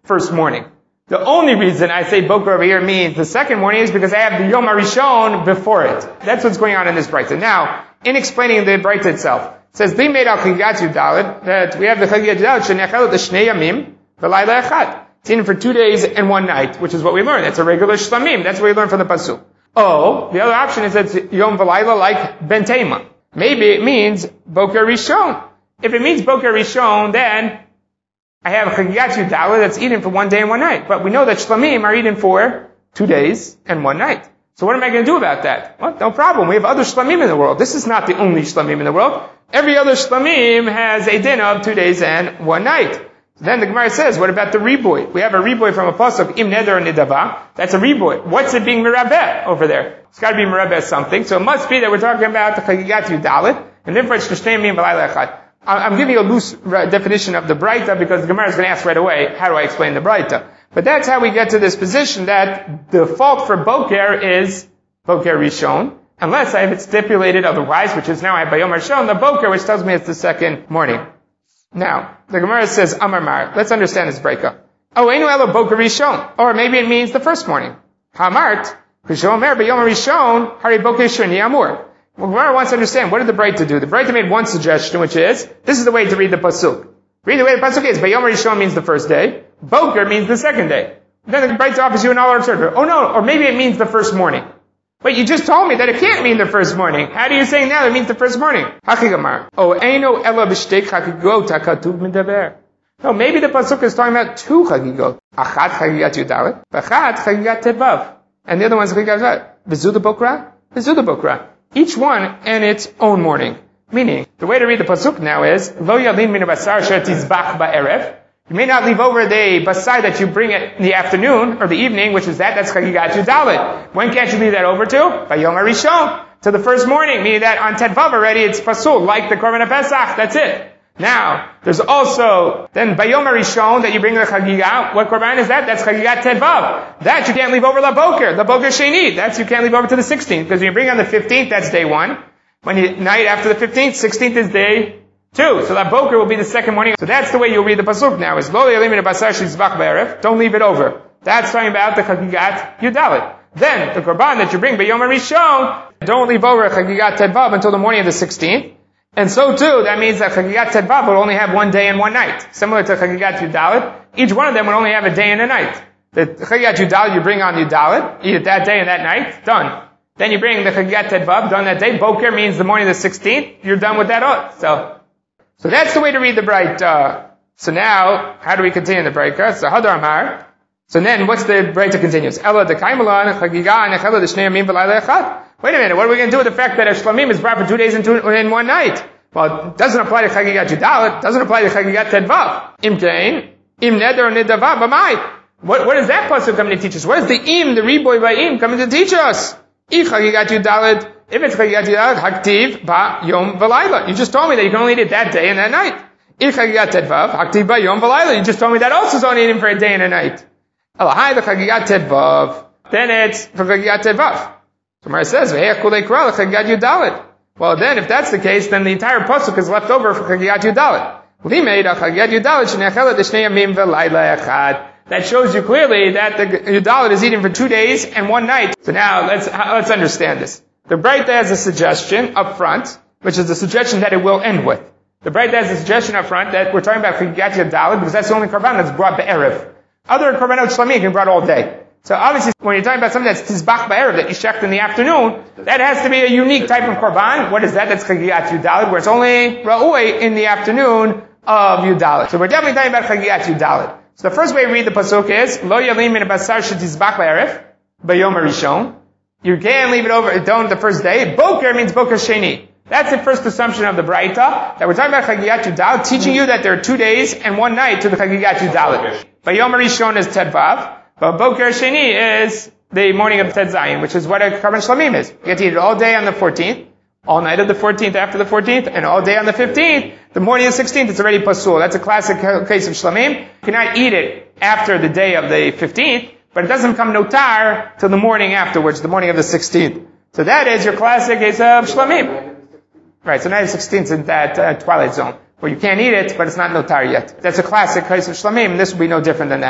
Speaker 1: first morning. The only reason I say Boker over here means the second morning is because I have the Yom HaRishon before it. That's what's going on in this Braita. Now, in explaining the Braita itself, it says, Li made al Chagigat Yudalet, that we have the Chagigat Yudalet, Shenechel the Shnei Yamim, V'layla Echad. It's in for two days and one night, which is what we learn. It's a regular Shlamim. That's what we learn from the Pasuk. Oh, the other option is that it's Yom V'layla like Ben Tema. Maybe it means Boker Rishon. If it means Boker Rishon, then I have a Chagigat Yudalet that's eaten for one day and one night. But we know that Shlamim are eaten for two days and one night. So what am I going to do about that? Well, no problem. We have other Shlamim in the world. This is not the only Shlamim in the world. Every other Shlamim has a din of two days and one night. So then the Gemara says, what about the riboy? We have a riboy from a pasuk, Im Neder Nidava. That's a riboy. What's it being merabeh over there? It's got to be merabeh something. So it must be that we're talking about the Chagigat Yudalet, and therefore it's Shnei Yamim V'layla Echad. I'm giving you a loose definition of the Braita because the Gemara is going to ask right away, how do I explain the Braita? But that's how we get to this position that the fault for Boker is Boker Rishon, unless I have it stipulated otherwise, which is now I have Bayom Rishon, the Boker, which tells me it's the second morning. Now, the Gemara says, Amar Mar, let's understand this Braita. Oh, Einu Elo Boker Rishon, or maybe it means the first morning. Hamart, Rishon Mer Bayom Rishon, Hari Boker Sheni Amur. Well, Gemara wants to understand, what did the Braita do? The Braita made one suggestion, which is, this is the way to read the Pasuk. Read the way the Pasuk is, Bayom Rishon means the first day, Boker means the second day. Then the Braita offers you an alternative. Oh no, or maybe it means the first morning. But you just told me that it can't mean the first morning. How do you say now it means the first morning? Hachigamar. Oh, Eino Ela B'shtei Chagigot HaKatuv Medaber. No, maybe the Pasuk is talking about two Chagigot. Achat Chagigat Yudalet, Achat Chagigat Tedvav. And the other one's Chagigat Tedvav. V'zuda Bokra, V'zuda Bokra. Each one in its own morning. Meaning, the way to read the Pasuk now is, Lo Yalin Min Basar Shetizbach Ba'erev. You may not leave over the basai that you bring it in the afternoon or the evening, which is that, that's Chagigat Yudalet. When can't you leave that over to? By Yom HaRishon, to the first morning, meaning that on Tedvav already it's pasul, like the Korban HaPesach, that's it. Now, there's also, then by Yom HaRishon that you bring the Chagigat, what Korban is that? That's Chagigat Tedvav. That you can't leave over La Boker, La Boker Sheni, that's you can't leave over to the sixteenth, because when you bring on the fifteenth, that's day one. When you, night after the fifteenth, sixteenth is day two. So that Boker will be the second morning. So that's the way you'll read the Pasuk now, is Lo Yalim Min Basar Shizbach B'erev. Don't leave it over. That's talking about the Chagigat Yudalet. Then, the Korban that you bring by Yom HaRishon, don't leave over Chagigat Tedvav until the morning of the sixteenth. And so too, that means that Chagigat Tedvav will only have one day and one night. Similar to Chagigat Yudalet, each one of them would only have a day and a night. The Chagigat Yudalet you bring on Yudalet, eat it that day and that night, done. Then you bring the Chagigat Tedvav, done that day. Boker means the morning of the sixteenth, you're done with that all. So, So that's the way to read the Braita. So now, how do we continue the Braita? So Hadar Amar. So then, what's the Braita continues? Ela de Kaimalan, Chagiga, Nechela de Shnei Yamim V'layla Echad. Wait a minute, what are we going to do with the fact that a Shlamim is brought for two days and two in one night? Well, it doesn't apply to Chagigat Yudalet, it doesn't apply to Chagigat Tedvav. Im Kain, Im Neder Nidava B'mai. What, what does that pasuk come to teach us? What is the Im, the Riboy by Im, coming to teach us? Ich Chagigat Yudalet. If it's Chagigat Yudalet, Haktiv ba Yom V'layla. You just told me that you can only eat it that day and that night. If Chagigat Tedvav, Haktiv ba Yom V'layla. You just told me that also is only eating for a day and a night. Elahai the Chagigat Tedvav. Then it's for Chagigat Tedvav. So Gemara says, V'heich kulei kral Chagigat Yudalet. Well then, if that's the case, then the entire pasuk is left over for Chagigat Yudalet. Limeid Chagigat Yudalet shenechela d'shnei yamim v'layla echad. That shows you clearly that the Yudalet is eating for two days and one night. So now, let's, let's understand this. The Braita has a suggestion up front, which is the suggestion that it will end with. The Braita has a suggestion up front that we're talking about Chagigat Yudalet because that's the only korban that's brought be'erev. Other korbanot shlamim can be brought all day. So obviously, when you're talking about something that's tizbach be'erev, that you shecht in the afternoon, that has to be a unique type of korban. What is that? That's Chagigat Yudalet, where it's only ra'ui in the afternoon of Yudalet. So we're definitely talking about Chagigat Yudalet. So the first way we read the pasuk is, Lo yalim min basar shetizbach be'erev, b'yom harishon. You can't leave it over, don't the first day. Boker means Boker Sheni. That's the first assumption of the Braita, that we're talking about Chagigat Yudalet, teaching you that there are two days and one night to the Chagigat Yudalet. Bayom HaRishon is Tedvav, but Boker Sheni is the morning of Ted Zayin, which is what a Korban Shlamim is. You get to eat it all day on the fourteenth, all night of the fourteenth after the fourteenth, and all day on the fifteenth. The morning of the sixteenth, it's already pasul. That's a classic case of Shlamim. You cannot eat it after the day of the fifteenth, but it doesn't come notar till the morning afterwards, the morning of the sixteenth. So that is your classic case of Shlamim. Right, so night of sixteenth is in that uh, twilight zone, where you can't eat it, but it's not notar yet. That's a classic case of Shlamim, and this will be no different than that.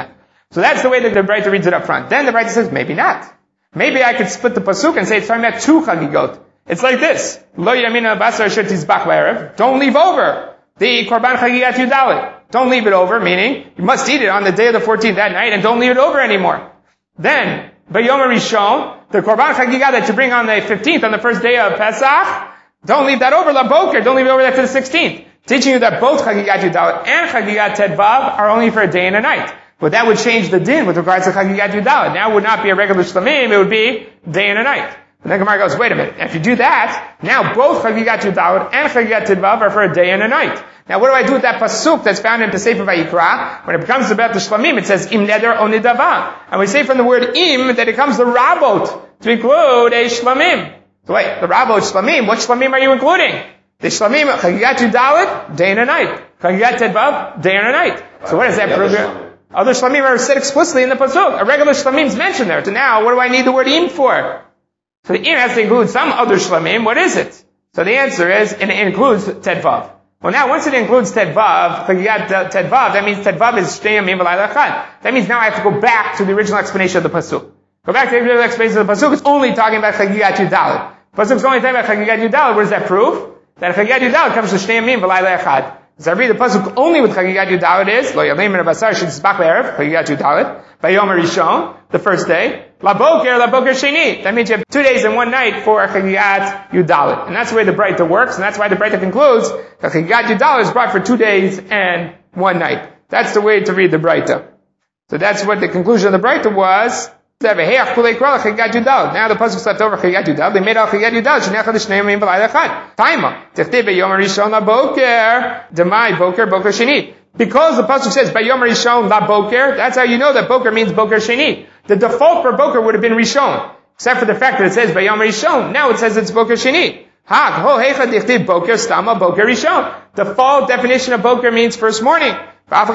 Speaker 1: So that's the way that the Braita reads it up front. Then the Braita says, maybe not. Maybe I could split the pasuk and say it's talking about two chagigot. It's like this. Lo yamina basar asher tizbach b'erev. Don't leave over the korban chagigat yudalit. Don't leave it over, meaning you must eat it on the day of the fourteenth that night and don't leave it over anymore. Then, Bayom Rishon, the korban chagigat that you bring on the fifteenth, on the first day of Pesach, don't leave that over la boker. Don't leave it over that to the sixteenth. Teaching you that both chagigat yudalit and chagigat tedvav are only for a day and a night. But that would change the din with regards to chagigat yudalit. Now it would not be a regular shlamim, it would be day and a night. And then Gemara goes, wait a minute, if you do that, now both chagigat yudalit and chagigat tedvav are for a day and a night. Now what do I do with that pasuk that's found in Sefer Vayikra? When it becomes about the shlamim, it says im neder o nidava. And we say from the word im that it comes the rabot to include a shlamim. So wait, the rabot shlamim, what shlamim are you including? The shlamim, chagigat yudalit, day and a night. Chagigat tedvav, day and a night. So what does that prove? Other shlamim are said explicitly in the pasuk. A regular shlamim is mentioned there. So now, what do I need the word im for? So the im has to include some other shlamim. What is it? So the answer is, it includes tedvav. Well now, once it includes tedvav, chagigat tedvav, that means tedvav is shtei yamim v'layla echad. That means now I have to go back to the original explanation of the pasuk. Go back to the original explanation of the pasuk. It's only talking about chagigat yudalit. Pasuk is only talking about chagigat yudalit. What does that prove? That chagigat yudalit comes to shtei yamim v'layla echad. So I read the pasuk only with chagigat yudalit is lo yalim min basar shetzbach b'erev chagigat yudalit bayom rishon, the first day la boker la boker sheni. That means you have two days and one night for chagigat yudalit, and that's the way the Braita works, and that's why the Braita concludes that chagigat yudalit is brought for two days and one night. That's the way to read the Braita. So that's what the conclusion of the Braita was. Now the pasuk left over chagigat yudalit. They made out chagigat yudalit. Shnei l'shnei yamim v'layla echad. Taima tichtiv b'yom rishon la boker demai boker boker sheni. Because the pasuk says b'yom rishon la boker, that's how you know that boker means boker sheni. The default for boker would have been rishon, except for the fact that it says b'yom rishon. Now it says it's boker sheni. Ha ho heicha tichtiv boker stama boker rishon. Default definition of boker means first morning. And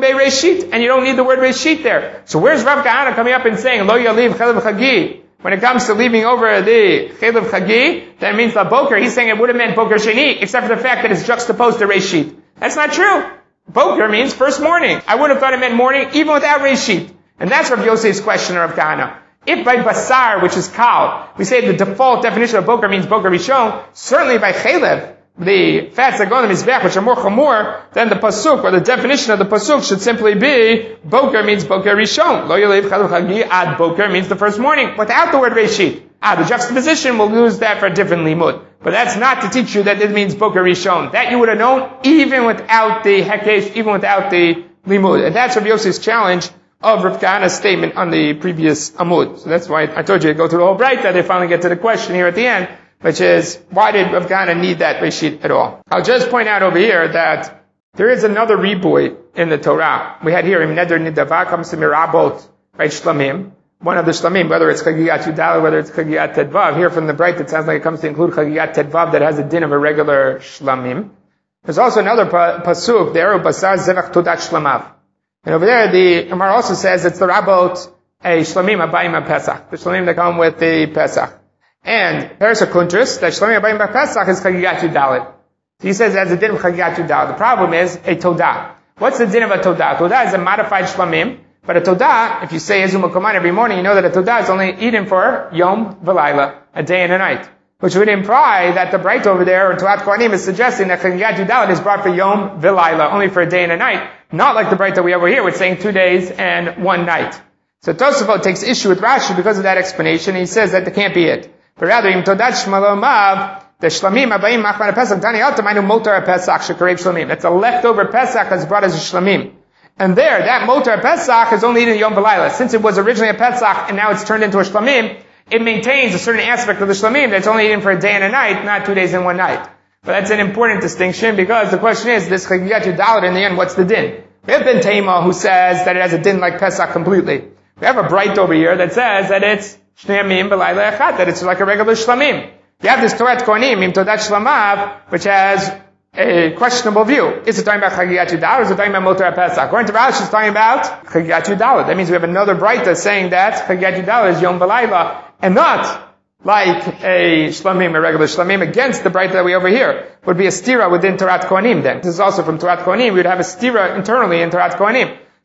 Speaker 1: you don't need the word reshit there. So where's Rav Kahana coming up and saying, Lo yaliv chelev chagi? When it comes to leaving over the chelev chagi, that means la boker. He's saying it would have meant boker sheni, except for the fact that it's juxtaposed to reshit. That's not true. Boker means first morning. I would have thought it meant morning, even without reshit. And that's Rav Yosef's question of Rav Kahana. If by basar, which is kal, we say the default definition of boker means boker rishon, certainly by chelev, the fats that go on the mizbeach, which are more chamor, then the pasuk, or the definition of the pasuk should simply be, boker means boker rishon. Lo yalev chalav chagi ad boker means the first morning, without the word reshit. Ah, the juxtaposition, we'll use that for a different limud. But that's not to teach you that it means boker rishon. That you would have known even without the hekesh, even without the limud. And that's Rav Yosef's challenge of Rav Kahana's statement on the previous amud. So that's why I told you to go through the whole Braita. They finally get to the question here at the end, which is, why did Rav Kahana need that reshit at all? I'll just point out over here that there is another riboy in the Torah. We had here, im neder nidava comes to mirabot, right, shlamim. One of the shlamim, whether it's chagigat yudalit, whether it's chagigat tedvav. Here from the Braita, it sounds like it comes to include chagigat tedvav that has a din of a regular shlamim. There's also another pa- pasuk there, basar zevach todat shlamav. And over there, the Gemara also says it's the rabot, a shlamim abayim pesach. The shlamim that come with the pesach. And Persa Kuntris, that Shlomi Abayim Pesach is Chagigat Yudalit. So he says that's a din of Chagigat Yudalit. The problem is a Todah. What's the din of a Todah? Todah is a modified Shlamim, but a Todah, if you say Ezum Koman every morning, you know that a Todah is only eaten for Yom V'Layla, a day and a night. Which would imply that the Braita over there, or Torat Kohanim, is suggesting that Chagigat Yudalit is brought for Yom V'Layla, only for a day and a night. Not like the Braita we have over here, which is saying two days and one night. So Tosafot takes issue with Rashi because of that explanation, and he says that that can't be it. But rather, im todat shmalomav, the shlamim abayim machman pesach, dani altamaynu motar pesach shekarev shlamim. That's a leftover pesach that's brought as a shlamim. And there, that motar pesach is only eaten Yom V'Layla. Since it was originally a pesach and now it's turned into a shlamim, it maintains a certain aspect of the shlamim that's only eaten for a day and a night, not two days and one night. But that's an important distinction because the question is, this chagigat yudalit in the end, what's the din? We have Ben Tema who says that it has a din like pesach completely. We have a Braita over here that says that it's Shnei Yamim V'Layla Echad, that it's like a regular shlamim. You have this Torat Kohanim, im Todat Shlamav, which has a questionable view. Is it talking about Chagigat Yudalit or is it talking about Motor HaPesach? According to Rashi, it's talking about Chagigat Yudalit. That means we have another Braita saying that Chagigat Yudalit is Yom V'Layla, and not like a shlamim, a regular shlamim, against the Braita that we over here. Would be a stira within Torat Kohanim then. This is also from Torat Kohanim. We would have a stira internally in Torat Kohanim.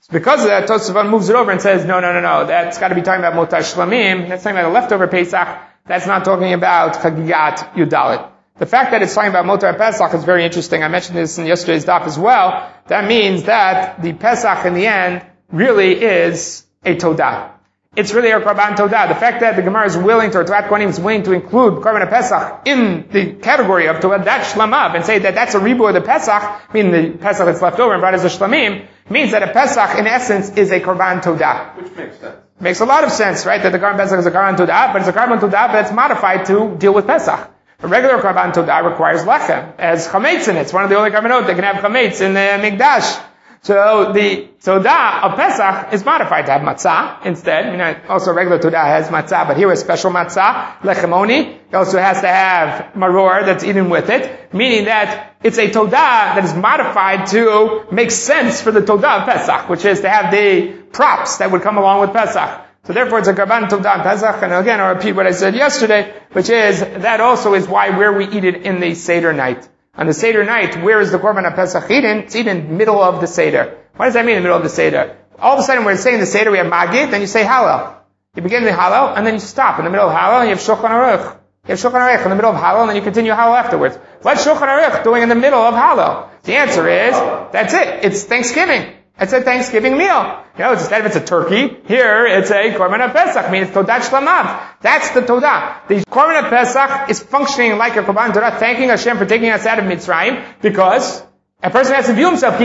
Speaker 1: So because of that, Tosafot moves it over and says, no, no, no, no, that's got to be talking about Motar Shlamim. That's talking about the leftover Pesach. That's not talking about Chagigat Yudalit. The fact that it's talking about Motar Pesach is very interesting. I mentioned this in yesterday's daf as well. That means that the Pesach in the end really is a Todah. It's really a Korban Todah. The fact that the Gemara is willing to, or Torat Kohanim is willing to include Korban Pesach in the category of Todah, that Shlamav, and say that that's a rebu of the Pesach, meaning the Pesach that's left over and brought as a Shlamim, means that a Pesach in essence is a Korban Todah.
Speaker 2: Which makes sense.
Speaker 1: Makes a lot of sense, right? That the Korban Pesach is a Korban Todah, but it's a Korban Todah that's modified to deal with Pesach. A regular Korban Todah requires Lechem, as Chametz in it. It's one of the only Korbanot that can have Chametz in the Mikdash. So the Todah of Pesach is modified to have matzah instead. You know, also regular Todah has matzah, but here is special matzah, lechemoni. It also has to have maror that's eaten with it, meaning that it's a Todah that is modified to make sense for the Todah of Pesach, which is to have the props that would come along with Pesach. So therefore it's a Korban Todah Pesach, and again I'll repeat what I said yesterday, which is that also is why where we eat it in the Seder night. On the Seder night, where is the Korban Pesach eaten? It's eaten in the middle of the Seder. What does that mean in the middle of the Seder? All of a sudden we're saying the Seder, we have Magid, then you say Hallel. You begin the Hallel, and then you stop in the middle of Hallel, and you have Shulchan Aruch. You have Shulchan Aruch in the middle of Hallel, and then you continue Hallel afterwards. What's Shulchan Aruch doing in the middle of Hallel? The answer is, that's it. It's Thanksgiving. It's a Thanksgiving meal. You know, instead of it's a turkey, here it's a Korban Pesach, I mean it's Todat Shlamav. That's the Todah. The Korban Pesach is functioning like a Korban Todah, thanking Hashem for taking us out of Mitzrayim, because a person has to view himself,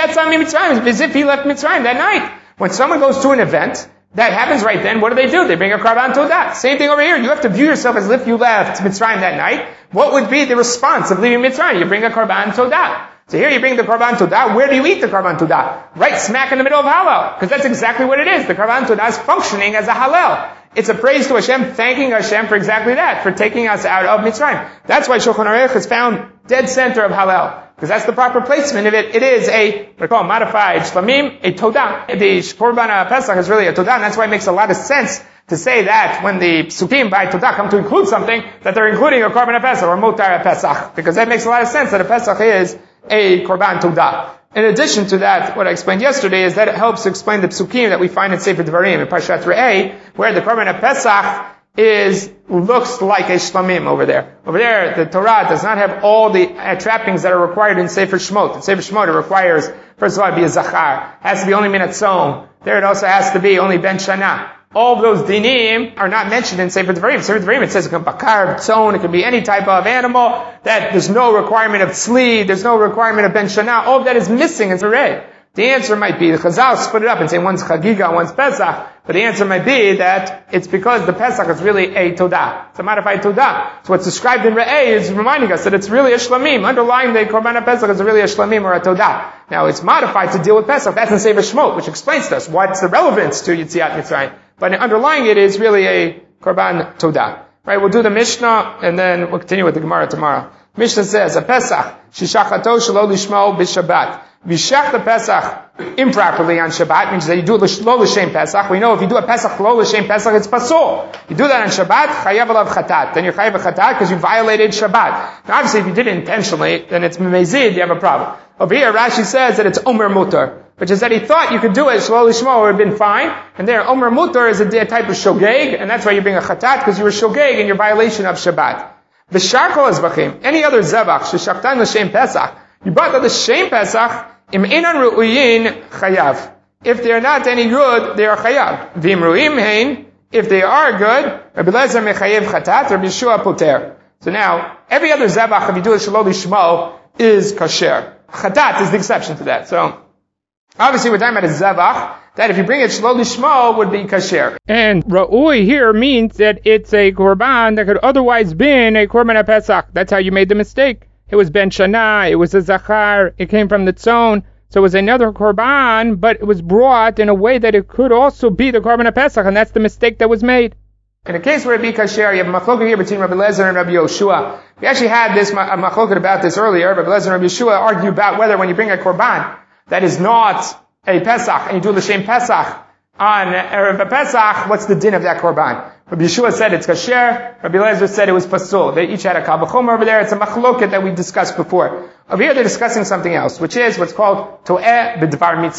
Speaker 1: as if he left Mitzrayim that night. When someone goes to an event, that happens right then, what do they do? They bring a Korban Todah. Same thing over here. You have to view yourself as if you left Mitzrayim that night. What would be the response of leaving Mitzrayim? You bring a Korban Todah. So here you bring the Korban Todah. Where do you eat the Korban Todah? Right smack in the middle of Hallel. Because that's exactly what it is. The Korban Todah is functioning as a Hallel. It's a praise to Hashem, thanking Hashem for exactly that, for taking us out of Mitzrayim. That's why Shulchan Aruch is found dead center of Hallel. Because that's the proper placement of it. It is a, what we call modified Shlamim, a Todah. The Korban Pesach is really a Todah, and that's why it makes a lot of sense to say that when the Psukim by Todah come to include something, that they're including a Korban Pesach or Motar Pesach. Because that makes a lot of sense that a Pesach is a Korban Todah. In addition to that, what I explained yesterday is that it helps to explain the Psukim that we find in Sefer Devarim, in Parshat Re'eh, where the Korban Pesach is, looks like a Shlamim over there. Over there, the Torah does not have all the uh, trappings that are required in Sefer Shemot. In Sefer Shemot, it requires, first of all, to be a Zachar. It has to be only Minatzom. There it also has to be only Ben Shana. All of those dinim are not mentioned in Sefer Devarim. Sefer Devarim, it says it can be bakar, tzon, it can be any type of animal, that there's no requirement of tzli, there's no requirement of ben shana. All of that is missing in Zereh. The answer might be, the Chazal split it up and say one's Chagiga, one's Pesach, but the answer might be that it's because the Pesach is really a Todah. It's a modified Todah. So what's described in Re'eh is reminding us that it's really a Shlamim. Underlying the Korban Pesach is really a Shlamim or a Todah. Now it's modified to deal with Pesach. That's in Sefer Shemot, which explains to us what's the relevance to Yetziat Mitzrayim. But underlying it is really a Korban Todah. Right, we'll do the Mishnah, and then we'll continue with the Gemara tomorrow. Mishnah says, a Pesach, Shishachato Shelo Lishmo B'Shabbat. If you shech the Pesach improperly on Shabbat, means that you do lo l'shem Pesach. We know if you do a Pesach lo l'shem Pesach, it's pasul. You do that on Shabbat, chayav alav chatat. Then you're chayav a chatat because you violated Shabbat. Now obviously if you did it intentionally, then it's mezid, you have a problem. Over here, Rashi says that it's omer mutar, which is that he thought you could do it shlo l'shmo, it would have been fine. And there, omer mutar is a type of shogeg, and that's why you bring a chatat, because you were shogeg in your violation of Shabbat. V'shar kol hazbachim, any other zevach, sheshachtan l'shem Pesach, you brought the Shem Pesach, im einan ru'uyin chayav. If they are not any good, they are chayav. V'im ru'im hein, if they are good, Rabbi Lezer mechayev chatat, Rabbi Yeshua poter. So now, every other zevach, if you do it shelo lishmo, is kasher. Chatat is the exception to that. So, obviously we're talking about a zevach, that if you bring it shelo lishmo, would be kasher. And ra'ui here means that it's a korban that could otherwise been a korban pesach. That's how you made the mistake. It was ben shana, it was a zachar, it came from the tzon, so it was another korban, but it was brought in a way that it could also be the korban pesach, and that's the mistake that was made. In a case where it be kasher, you have a machloket here between Rabbi Lezer and Rabbi Yoshua. We actually had this machloket about this earlier. Rabbi Lezer and Rabbi Yoshua argue about whether when you bring a korban that is not a pesach, and you do l'shem pesach on Erev Pesach, what's the din of that korban? Rabbi Yeshua said it's kasher. Rabbi Lezer said it was pasul. They each had a kal v'chomer over there. It's a machloket that we discussed before. Over here they're discussing something else, which is what's called to'eh b'dvar mitzvah.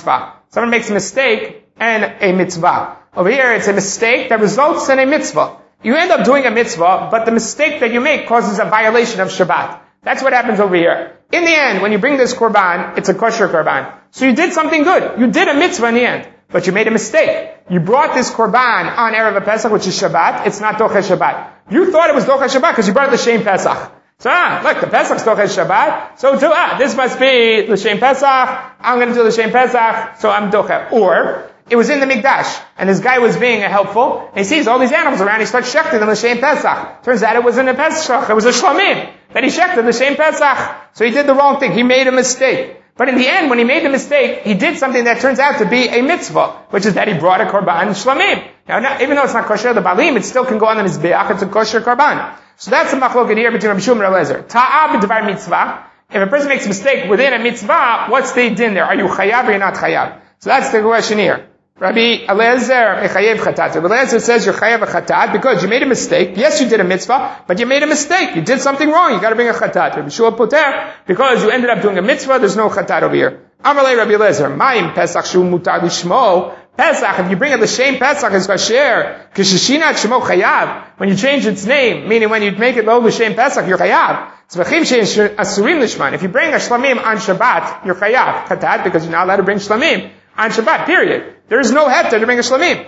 Speaker 1: Someone makes a mistake and a mitzvah. Over here, it's a mistake that results in a mitzvah. You end up doing a mitzvah, but the mistake that you make causes a violation of Shabbat. That's what happens over here. In the end, when you bring this korban, it's a kosher korban. So you did something good. You did a mitzvah in the end, but you made a mistake. You brought this korban on Erev Pesach, which is Shabbat. It's not Doche Shabbat. You thought it was Doche Shabbat because you brought it L'Shem Pesach. So, ah, look, the Pesach's Doche Shabbat. So, too, ah, this must be L'Shem Pesach. I'm going to do L'Shem Pesach, so I'm Doche. Or, it was in the Mikdash, and this guy was being helpful, and he sees all these animals around, he starts shechting them L'Shem Pesach. Turns out it wasn't a Pesach, it was a Shlamim. That he shechted L'Shem Pesach. So he did the wrong thing. He made a mistake. But in the end, when he made the mistake, he did something that turns out to be a mitzvah, which is that he brought a korban shlamim. Now, not, even though it's not kosher the balim, it still can go on the mizbeach. It's a kosher korban. So that's the machloket here between Rabbi Shua and Rabbi Eliezer. Ta'ab b'dvar mitzvah. If a person makes a mistake within a mitzvah, what's the din there? Are you chayav or you're not chayav? So that's the question here. Rabbi Eliezer mechayev chatat. Rabbi Eliezer says you're chayav a chatat because you made a mistake. Yes, you did a mitzvah, but you made a mistake. You did something wrong. You got to bring a chatat. Rabbi Shua poter because you ended up doing a mitzvah. There's no chatat over here. Amalei Rabbi Eliezer ma'im pesach shu mutar lishmo. Pesach, if you bring it the same Pesach is kasher. Kishashinat shemo chayav. When you change its name, meaning when you make it lo l'shem Pesach, you're chayav. Tzvachim shein asurim lishman. If you bring a shlamim on Shabbat, you're chayav chatat because you're not allowed to bring shlamim on Shabbat. Period. There is no hefter to bring a shlamim.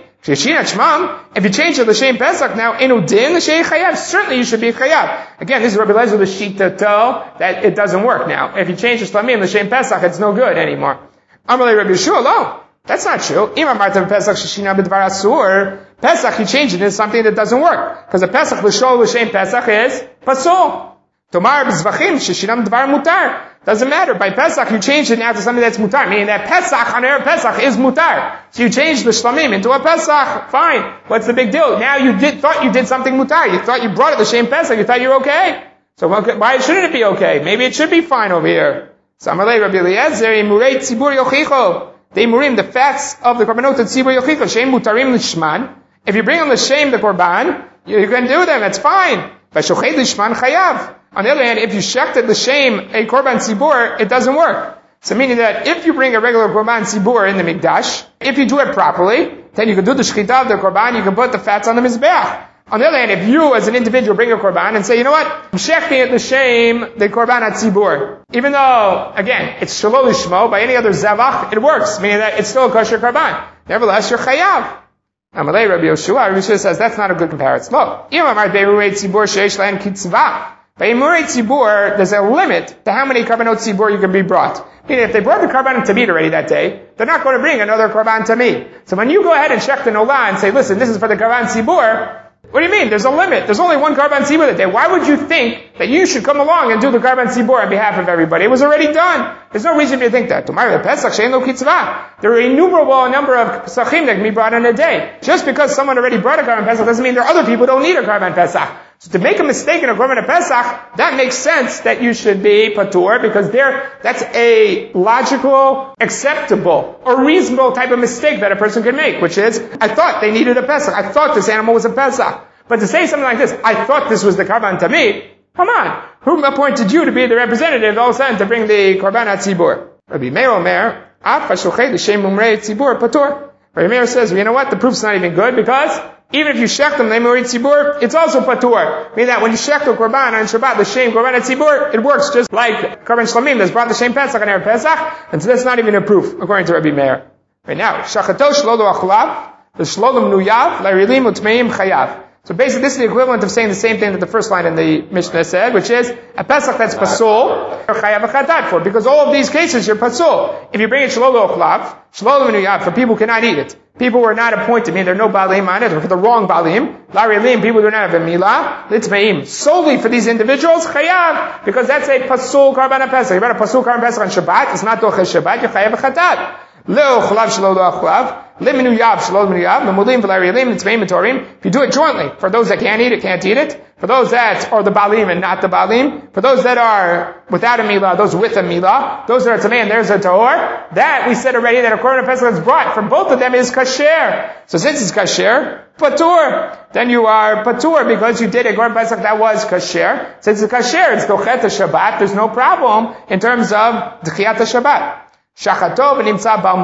Speaker 1: If you change it l'shem Pesach now, inu din l'shem chayav, certainly you should be chayav. Again, this is Rabbi Eliezer the shita to that it doesn't work now. If you change the shlamim l'shem Pesach, it's no good anymore. Amalei Rabbi Yeshua, lo. That's not true. Ima marta Pesach shishina b'dvar asur. Pesach, you change it into something that doesn't work. Because the Pesach l'shol l'shem Pesach is pasul. Tomar b'zvachim shishina b'dvar mutar. Doesn't matter. By Pesach, you change it now to something that's mutar. Meaning that Pesach on Erev Pesach is mutar. So you change the shlamim into a Pesach. Fine. What's the big deal? Now you did, thought you did something mutar. You thought you brought it the same Pesach. You thought you were okay. So why shouldn't it be okay? Maybe it should be fine over here. Samalei Rabbi Eliezer, imurei tzibur yochicho. The imurim, the facts of the korbanot tzibur yochicho, shem mutarim lishman. If you bring on the shame the korban, you can do them. That's fine. V'shochet lishman chayav. On the other hand, if you shechted the shame a korban tzibur, it doesn't work. So meaning that if you bring a regular korban tzibur in the mikdash, if you do it properly, then you can do the shechita of the korban, you can put the fats on the mizbeach. On the other hand, if you as an individual bring a korban and say, you know what, I'm shechting it the shame the korban at tzibur, even though, again, it's shalol lishmo, by any other zevach, it works, meaning that it's still a kosher korban. Nevertheless, you're chayav. Amalei Rabbi Yoshua, Rabbi Yoshua says that's not a good comparison. Look, imamar beirurei tzibur sheish lahem kitzvah. By imurei tzibur, there's a limit to how many korbanot tzibur you can be brought. Meaning, if they brought the korban tamid already that day, they're not going to bring another korban tamid. So when you go ahead and shech the nolah and say, listen, this is for the korban tzibur, what do you mean? There's a limit. There's only one korban tzibur that day. Why would you think that you should come along and do the korban tzibur on behalf of everybody? It was already done. There's no reason to think that. Tomorrow the Pesach she'en lo kitzvah. There are innumerable number of pesachim that can be brought in a day. Just because someone already brought a korban Pesach doesn't mean there are other people who don't need a korban Pesach. So to make a mistake in a korban Pesach, that makes sense that you should be patur because there, that's a logical, acceptable, or reasonable type of mistake that a person can make, which is, I thought they needed a Pesach. I thought this animal was a Pesach. But to say something like this, I thought this was the korban tamid, come on. Who appointed you to be the representative all of a sudden to bring the korban tzibur? Rabbi Meir Omer, af hashochet l'shem umrei tzibur patur. Rabbi Meir says, well, you know what? The proof's not even good because even if you shech them, l'murei tzibur, it's also patur. Meaning that when you shech the korban on Shabbat, the shem korban tzibur, it works just like korban shlamim that's brought the same Pesach on Erev Pesach, and so that's not even a proof, according to Rabbi Meir. Right now, shachato shlodo achlav, the shlodim nuyav, la'rilim utmeim chayav. So basically, this is the equivalent of saying the same thing that the first line in the Mishnah said, which is, a Pesach that's pasul, you're chayav a chatat for, because all of these cases you're pasul. If you bring it shalol ochlav, shalol menuyav, for people who cannot eat it. People who are not appointed, meaning there are no balim on it, or for the wrong balim, larilim, people who do not have a milah, litmeim, solely for these individuals, chayav, because that's a pasul karban Pesach. You brought a pasul karban Pesach on Shabbat, it's not doche Shabbat, you're chayav a chatat. Le'ochlav shalol ochlav, Liminu yav, shalom minu yav, memulim v'larilim, nitzmeim mitorim. If you do it jointly, for those that can't eat it, can't eat it. For those that are the balim and not the balim. For those that are without a milah, those with a milah. Those that are tamei and there's a tahor. That, we said already, that a korban pesach that's brought from both of them is kasher. So since it's kasher, patur. Then you are patur because you did a korban pesach that was kasher. Since it's kasher, it's dochet Shabbat. There's no problem in terms of d'chiyat Shabbat. Shachatov and imtza balmum.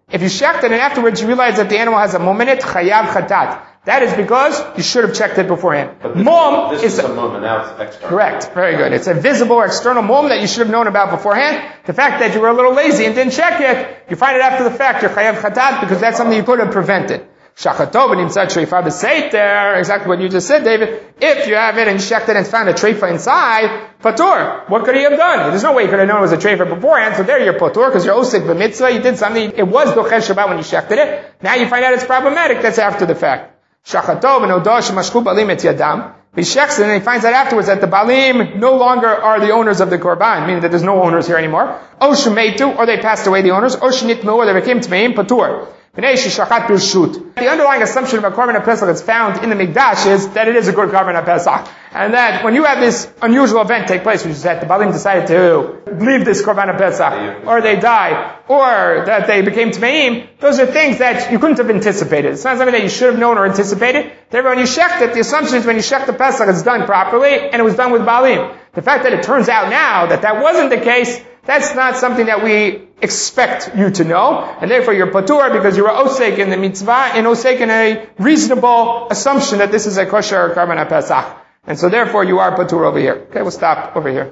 Speaker 1: If you shecht it and afterwards you realize that the animal has a mum in it, chayav chatat. That is because you should have checked it beforehand.
Speaker 2: But this,
Speaker 1: mum
Speaker 2: this
Speaker 1: is,
Speaker 2: is a mum, and now it's external.
Speaker 1: Correct. Very good. It's a visible or external mum that you should have known about beforehand. The fact that you were a little lazy and didn't check it, you find it after the fact, you're chayav chatat, because that's something you could have prevented. Shachatov and imsat treifa b'seiter, exactly what you just said, David. If you have it and you checked it and found a treifa inside, patur. What could he have done? There's no way he could have known it was a treifa beforehand, so there you're patur, because you're osik b'mitzvah, you did something, it was dochesh shabbat when you checked it. Now you find out it's problematic, that's after the fact. Shachatov and odash mashku balim et yadam. He checks it and he finds out afterwards that the balim no longer are the owners of the korban, meaning that there's no owners here anymore. O shemetu, or they passed away the owners, or shenitmu, or they became tmeim, patur. The underlying assumption of a korban pesach that's found in the mikdash is that it is a good korban pesach, and that when you have this unusual event take place, which is that the balim decided to leave this korban pesach, or they die, or that they became tmeim, those are things that you couldn't have anticipated. It's not something that you should have known or anticipated. Therefore, when you shecht it, the assumption is when you shecht the pesach, it's done properly, and it was done with balim. The fact that it turns out now that that wasn't the case, that's not something that we expect you to know, and therefore you're patur because you were osek in the mitzvah and osek in a reasonable assumption that this is a kosher korban pesach, and so therefore you are patur over here. Okay, we'll stop over here.